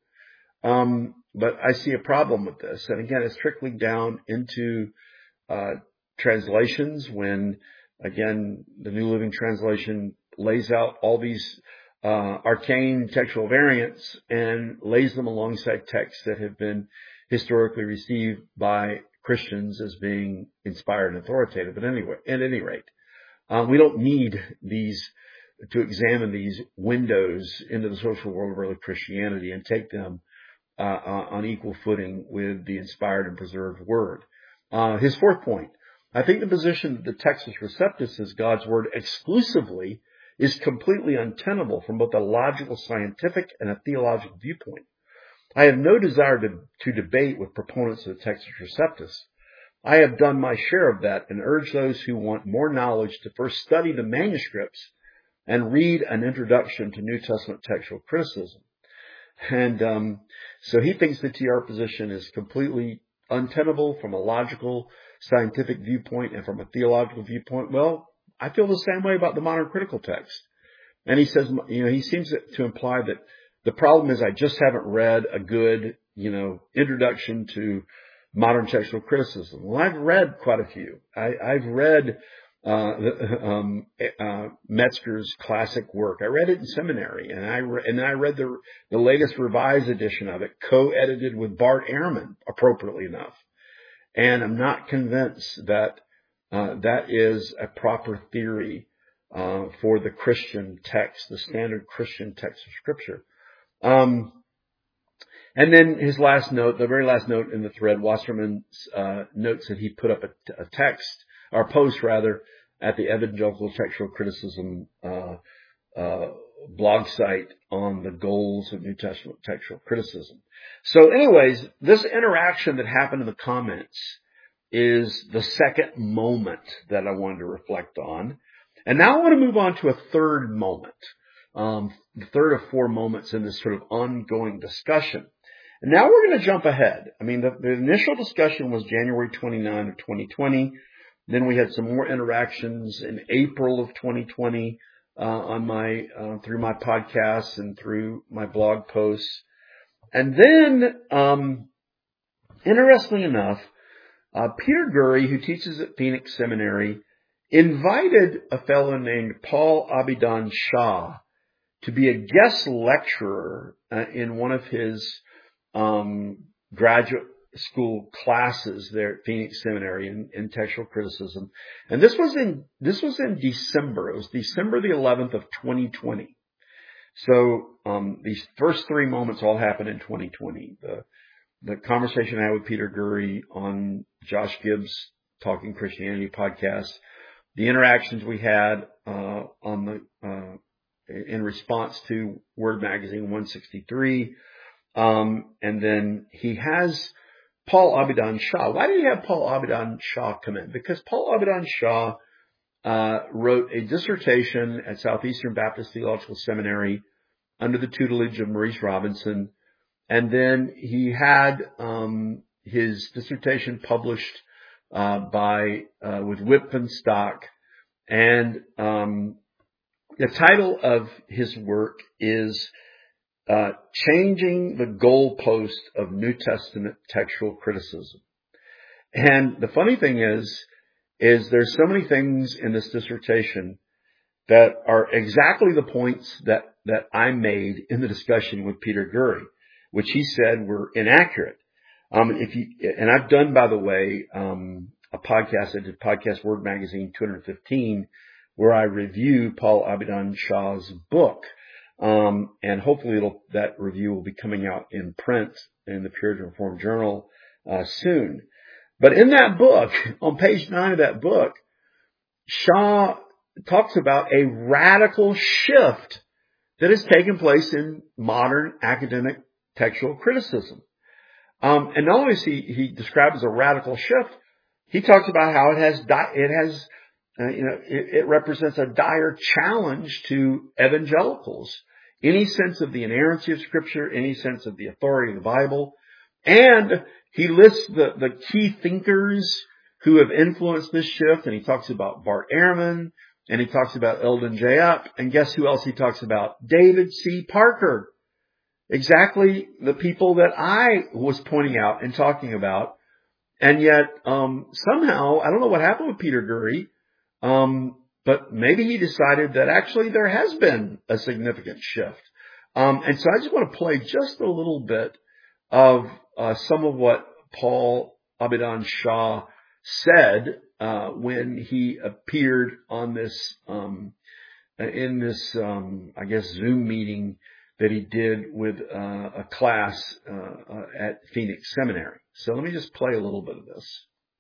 Um, but I see a problem with this. And again, it's trickling down into uh translations when, again, the New Living Translation lays out all these uh arcane textual variants and lays them alongside texts that have been historically received by Christians as being inspired and authoritative. But anyway, at any rate, um, we don't need these to examine these windows into the social world of early Christianity and take them Uh, on equal footing with the inspired and preserved word. Uh, his fourth point, I think the position that the Textus Receptus is God's word exclusively is completely untenable from both a logical, scientific, and a theological viewpoint. I have no desire to, to debate with proponents of the Textus Receptus. I have done my share of that and urge those who want more knowledge to first study the manuscripts and read an introduction to New Testament textual criticism. And um, so he thinks the T R position is completely untenable from a logical, scientific viewpoint and from a theological viewpoint. Well, I feel the same way about the modern critical text. And he says, you know, he seems to imply that the problem is I just haven't read a good, you know, introduction to modern textual criticism. Well, I've read quite a few. I, I've read Uh, um, uh, Metzger's classic work. I read it in seminary, and I re- and I read the the latest revised edition of it, co-edited with Bart Ehrman, appropriately enough. And I'm not convinced that uh, that is a proper theory uh, for the Christian text, the standard Christian text of Scripture. Um, and then his last note, the very last note in the thread, Wasserman uh, notes that he put up a, a text, or post rather, at the Evangelical Textual Criticism uh, uh, blog site on the goals of New Testament textual criticism. So anyways, this interaction that happened in the comments is the second moment that I wanted to reflect on. And now I want to move on to a third moment, um, the third of four moments in this sort of ongoing discussion. And now we're going to jump ahead. I mean, the, the initial discussion was January twenty-ninth of twenty twenty. Then we had some more interactions in April of twenty twenty uh, on my uh, through my podcasts and through my blog posts. And then, um, interestingly enough, uh, Peter Gurry, who teaches at Phoenix Seminary, invited a fellow named Paul Abidhan Shah to be a guest lecturer uh, in one of his um, graduate school classes there at Phoenix Seminary in, in textual criticism. And this was in this was in December. It was December the eleventh of twenty twenty. So um, these first three moments all happened in twenty twenty. The the conversation I had with Peter Gurry on Josh Gibbs' Talking Christianity podcast, the interactions we had uh, on the uh, in response to Word Magazine one sixty-three, um, and then he has Paul Abidhan Shah. Why did he have Paul Abidhan Shah come in? Because Paul Abidhan Shah uh, wrote a dissertation at Southeastern Baptist Theological Seminary under the tutelage of Maurice Robinson, and then he had um, his dissertation published uh, by uh, with Wipfenstock, and um, the title of his work is Uh, Changing the Goalpost of New Testament Textual Criticism. And the funny thing is, is there's so many things in this dissertation that are exactly the points that, that I made in the discussion with Peter Gurry, which he said were inaccurate. Um, if you, and I've done, by the way, um, a podcast, I did Podcast Word Magazine two fifteen, where I review Paul Abidhan Shah's book. Um, and hopefully it'll, that review will be coming out in print in the Puritan Reformed Journal, uh, soon. But in that book, on page nine of that book, Shah talks about a radical shift that has taken place in modern academic textual criticism. Um, and not only is he, he described as a radical shift, he talks about how it has, di- it has, uh, you know, it, it represents a dire challenge to evangelicals. Any sense of the inerrancy of Scripture, any sense of the authority of the Bible. And he lists the, the key thinkers who have influenced this shift. And he talks about Bart Ehrman, and he talks about Eldon J. Up. And guess who else he talks about? David C. Parker. Exactly the people that I was pointing out and talking about. And yet, um, somehow, I don't know what happened with Peter Gurry, um, but maybe he decided that actually there has been a significant shift. Um, and so I just want to play just a little bit of uh, some of what Paul Abidhan Shah said uh, when he appeared on this, um, in this, um, I guess, Zoom meeting that he did with uh, a class uh, uh, at Phoenix Seminary. So let me just play a little bit of this.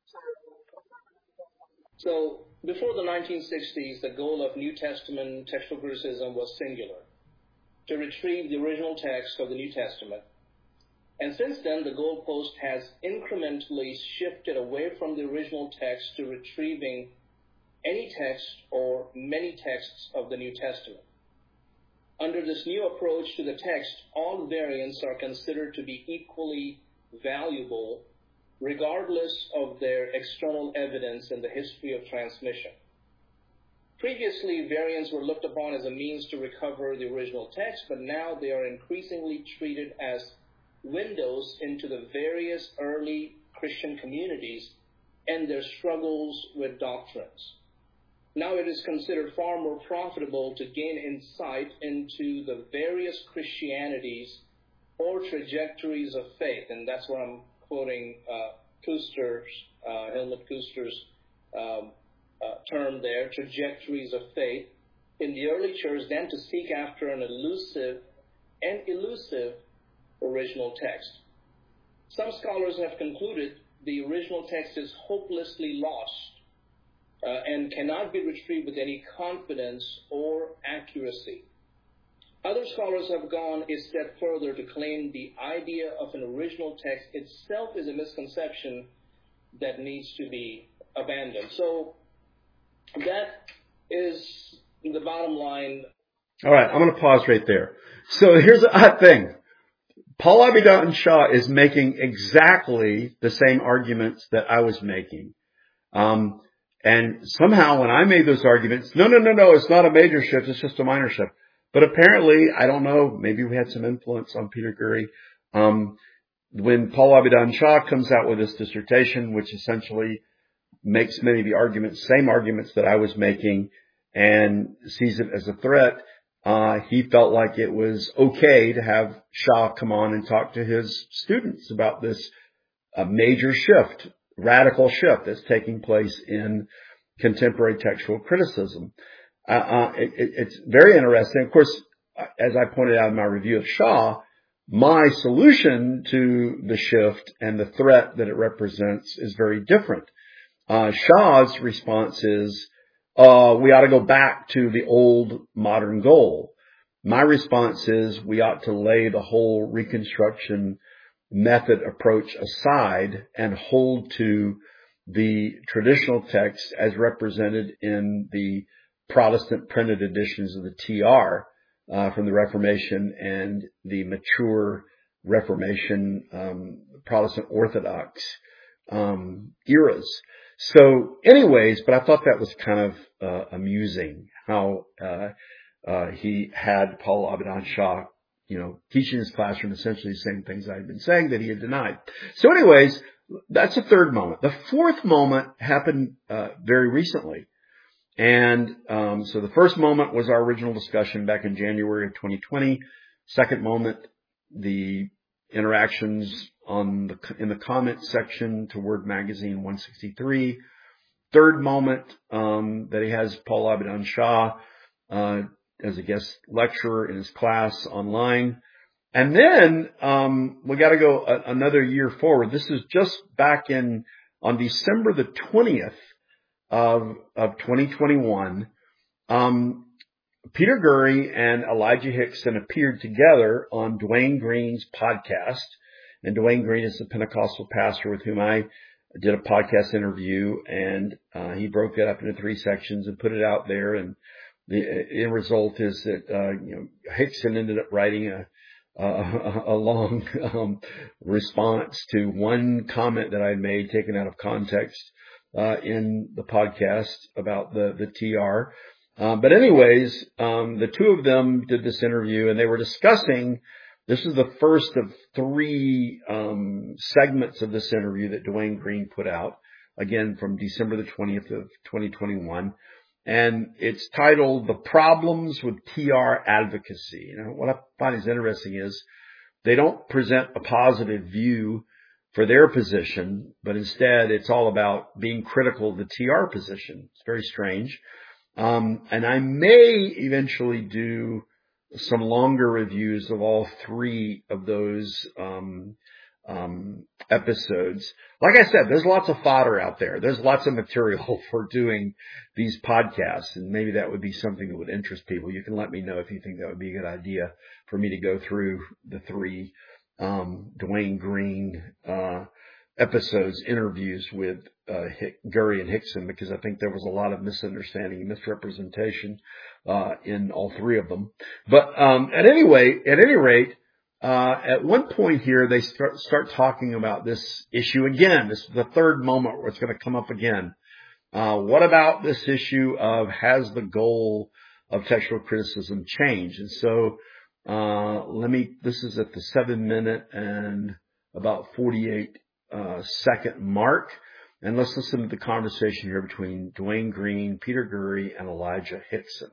So before the nineteen sixties, the goal of New Testament textual criticism was singular, to retrieve the original text of the New Testament. And since then, the goalpost has incrementally shifted away from the original text to retrieving any text or many texts of the New Testament. Under this new approach to the text, all variants are considered to be equally valuable, regardless of their external evidence in the history of transmission. Previously, variants were looked upon as a means to recover the original text, but now they are increasingly treated as windows into the various early Christian communities and their struggles with doctrines. Now it is considered far more profitable to gain insight into the various Christianities or trajectories of faith, and that's what I'm quoting uh, Kuster's, uh, Helmut Kuster's um, uh, term there, trajectories of faith in the early church, than to seek after an elusive and elusive original text. Some scholars have concluded the original text is hopelessly lost uh, and cannot be retrieved with any confidence or accuracy. Other scholars have gone a step further to claim the idea of an original text itself is a misconception that needs to be abandoned. So that is the bottom line. All right, I'm going to pause right there. So here's the odd thing. Paul Abidhan Shah is making exactly the same arguments that I was making. Um, and somehow when I made those arguments, no, no, no, no, it's not a major shift, it's just a minor shift. But apparently, I don't know, maybe we had some influence on Peter Gurry. Um, when Paul Abidin Shah comes out with this dissertation, which essentially makes many of the arguments, same arguments that I was making, and sees it as a threat, uh, he felt like it was okay to have Shah come on and talk to his students about this uh, major shift, radical shift that's taking place in contemporary textual criticism. Uh, uh, it, it's very interesting. Of course, as I pointed out in my review of Shah, my solution to the shift and the threat that it represents is very different. Uh, Shah's response is, uh, we ought to go back to the old modern goal. My response is we ought to lay the whole Reconstruction method approach aside and hold to the traditional text as represented in the Protestant printed editions of the T R uh, from the Reformation and the mature Reformation um, Protestant Orthodox um, eras. So anyways, but I thought that was kind of uh, amusing how uh, uh, he had Paul Abidin Shah, you know, teaching his classroom essentially the same things I had been saying that he had denied. So anyways, that's the third moment. The fourth moment happened uh, very recently. And um, so the first moment was our original discussion back in January of twenty twenty. Second moment, the interactions on the in the comment section to Word Magazine one sixty-three. Third moment um, that he has Paul Abidin Shah uh, as a guest lecturer in his class online. And then um, we got to go a, another year forward. This is just back in on December the twentieth of of twenty twenty-one. Um, Peter Gurry and Elijah Hickson appeared together on Dwayne Green's podcast. And Dwayne Green is the Pentecostal pastor with whom I did a podcast interview, and uh, he broke it up into three sections and put it out there. And the end result is that uh, you know Hickson ended up writing a a, a long um, response to one comment that I made, taken out of context uh, in the podcast about the the T R. Um, but anyways, um, the two of them did this interview, and they were discussing. This is the first of three um, segments of this interview that Dwayne Green put out, again from December the twentieth of twenty twenty-one. And it's titled "The Problems with T R Advocacy." You know, what I find is interesting is they don't present a positive view for their position, but instead it's all about being critical of the T R position. It's very strange. Um, and I may eventually do some longer reviews of all three of those um, um, episodes. Like I said, there's lots of fodder out there. There's lots of material for doing these podcasts, and maybe that would be something that would interest people. You can let me know if you think that would be a good idea for me to go through the three um, Dwayne Green uh, episodes, interviews with uh, Hick, Gurry and Hickson, because I think there was a lot of misunderstanding and misrepresentation uh, in all three of them. But um, at any way, at any rate, uh, at one point here, they start start talking about this issue again. This is the third moment where it's going to come up again. Uh, what about this issue of has the goal of textual criticism changed? And so uh, let me. This is at the seven minute and about forty-eight uh, second mark. And let's listen to the conversation here between Dwayne Green, Peter Gurry, and Elijah Hickson.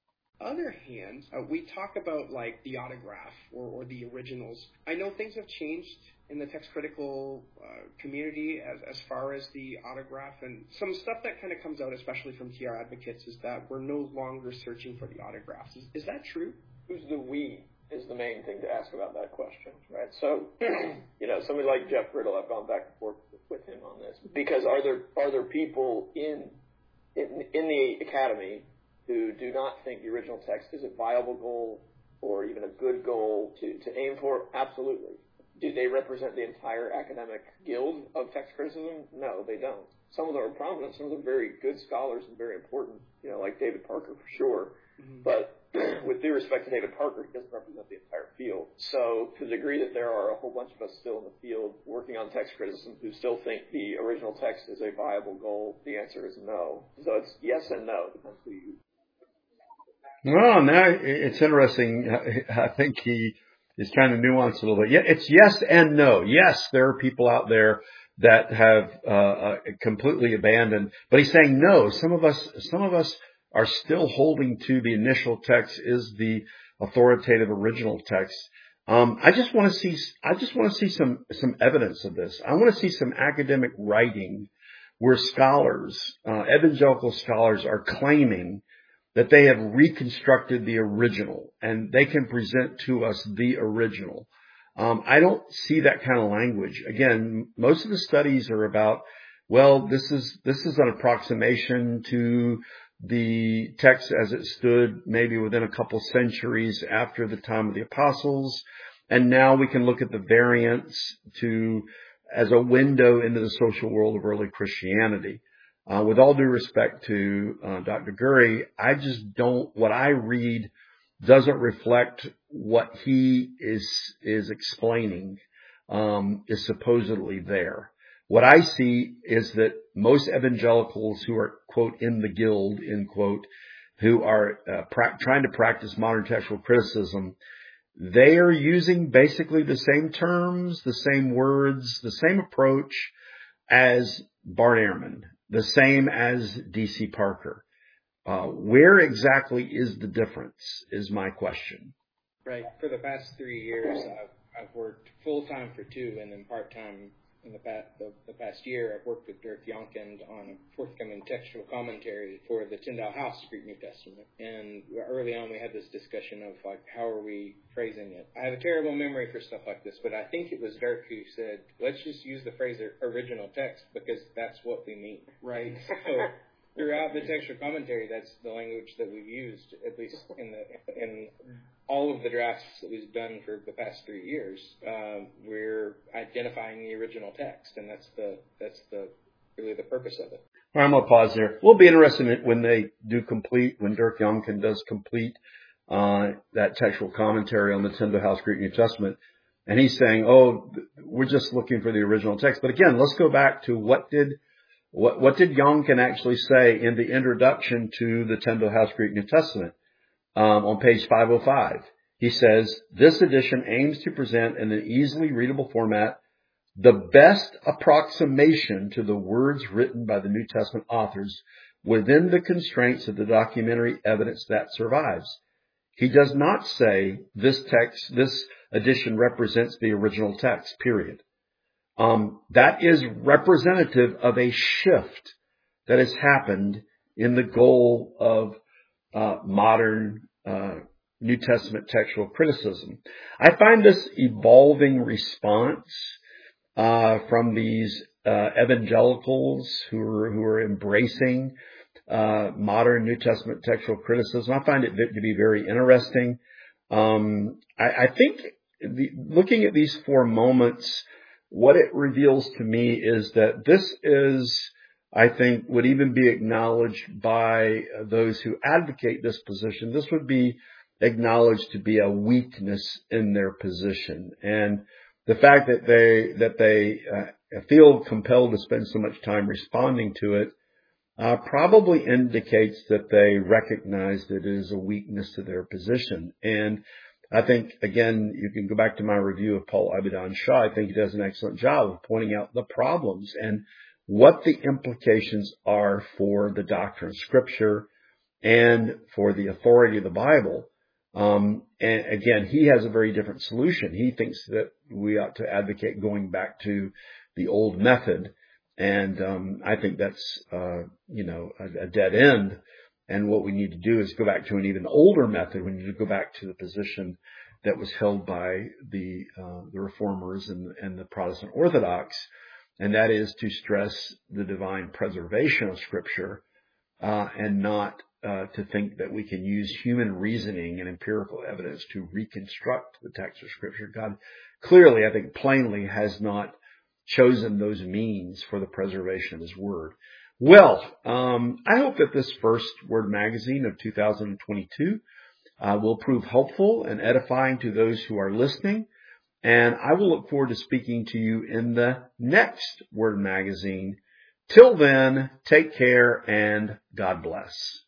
On the other hand, uh, we talk about like the autograph or, or the originals. I know things have changed in the text critical uh, community as, as far as the autograph, and some stuff that kind of comes out, especially from T R advocates, is that we're no longer searching for the autographs. Is, is that true? Who's the we is the main thing to ask about that question, right? So, you know, somebody like Jeff Riddle, I've gone back and forth with him on this, because are there are there people in in, in the academy who do not think the original text is a viable goal or even a good goal to, to aim for? Absolutely. Do they represent the entire academic guild of text criticism? No, they don't. Some of them are prominent. Some of them are very good scholars and very important, you know, like David Parker for sure. Mm-hmm. But with due respect to David Parker, he doesn't represent the entire field. So to the degree that there are a whole bunch of us still in the field working on text criticism who still think the original text is a viable goal, the answer is no. So it's yes and no. Depends who you. Well, now it's interesting. I think he is trying to nuance it a little bit. Yeah, it's yes and no. Yes, there are people out there that have uh, uh, completely abandoned, but he's saying no. Some of us, some of us are still holding to the initial text is the authoritative original text. Um, I just want to see, I just want to see some, some evidence of this. I want to see some academic writing where scholars, uh, evangelical scholars are claiming that they have reconstructed the original and they can present to us the original. Um, I don't see that kind of language. Again, most of the studies are about, well, this is, this is an approximation to the text as it stood maybe within a couple centuries after the time of the apostles. And now we can look at the variants to, as a window into the social world of early Christianity. Uh, with all due respect to uh, Doctor Gurry, I just don't, what I read doesn't reflect what he is, is explaining, um, is supposedly there. What I see is that most evangelicals who are, quote, in the guild, end quote, who are uh, pra- trying to practice modern textual criticism, they are using basically the same terms, the same words, the same approach as Bart Ehrman, the same as D C Parker. Uh, where exactly is the difference is my question. Right. For the past three years, I've, I've worked full-time for two and then part-time in the past, the, the past year. I've worked with Dirk Jonkind on a forthcoming textual commentary for the Tyndale House Greek New Testament. And early on, we had this discussion of, like, how are we phrasing it? I have a terrible memory for stuff like this, but I think it was Dirk who said, let's just use the phrase original text because that's what we mean. Right. So throughout the textual commentary, that's the language that we've used, at least in the in all of the drafts that we've done for the past three years. Um, we're identifying the original text, and that's the that's the really the purpose of it. All right, I'm gonna pause there. We'll be interested in when they do complete, when Dirk Jonkind does complete uh, that textual commentary on the Tyndale House Greek New Testament, and he's saying, "Oh, we're just looking for the original text." But again, let's go back to what did. What, what did Jonkind actually say in the introduction to the Tyndale House Greek New Testament um, on page five oh five? He says, this edition aims to present in an easily readable format the best approximation to the words written by the New Testament authors within the constraints of the documentary evidence that survives. He does not say this text, this edition represents the original text, period. Um, that is representative of a shift that has happened in the goal of uh, modern uh, New Testament textual criticism. I find this evolving response uh, from these uh, evangelicals who are who are embracing uh, modern New Testament textual criticism. I find it to be very interesting. Um, I, I think the, looking at these four moments, what it reveals to me is that this is, I think, would even be acknowledged by those who advocate this position. This would be acknowledged to be a weakness in their position. And the fact that they, that they uh, feel compelled to spend so much time responding to it uh, probably indicates that they recognize that it is a weakness to their position. And I think, again, you can go back to my review of Paul Abidan Shah. I think he does an excellent job of pointing out the problems and what the implications are for the doctrine of Scripture and for the authority of the Bible. Um, and again, he has a very different solution. He thinks that we ought to advocate going back to the old method. And um, I think that's, uh, you know, a, a dead end. And what we need to do is go back to an even older method. We need to go back to the position that was held by the uh, the Reformers and, and the Protestant Orthodox, and that is to stress the divine preservation of Scripture uh, and not uh, to think that we can use human reasoning and empirical evidence to reconstruct the text of Scripture. God clearly, I think plainly, has not chosen those means for the preservation of His Word. Well, um, I hope that this first Word Magazine of two thousand twenty-two uh, will prove helpful and edifying to those who are listening. And I will look forward to speaking to you in the next Word Magazine. Till then, take care and God bless.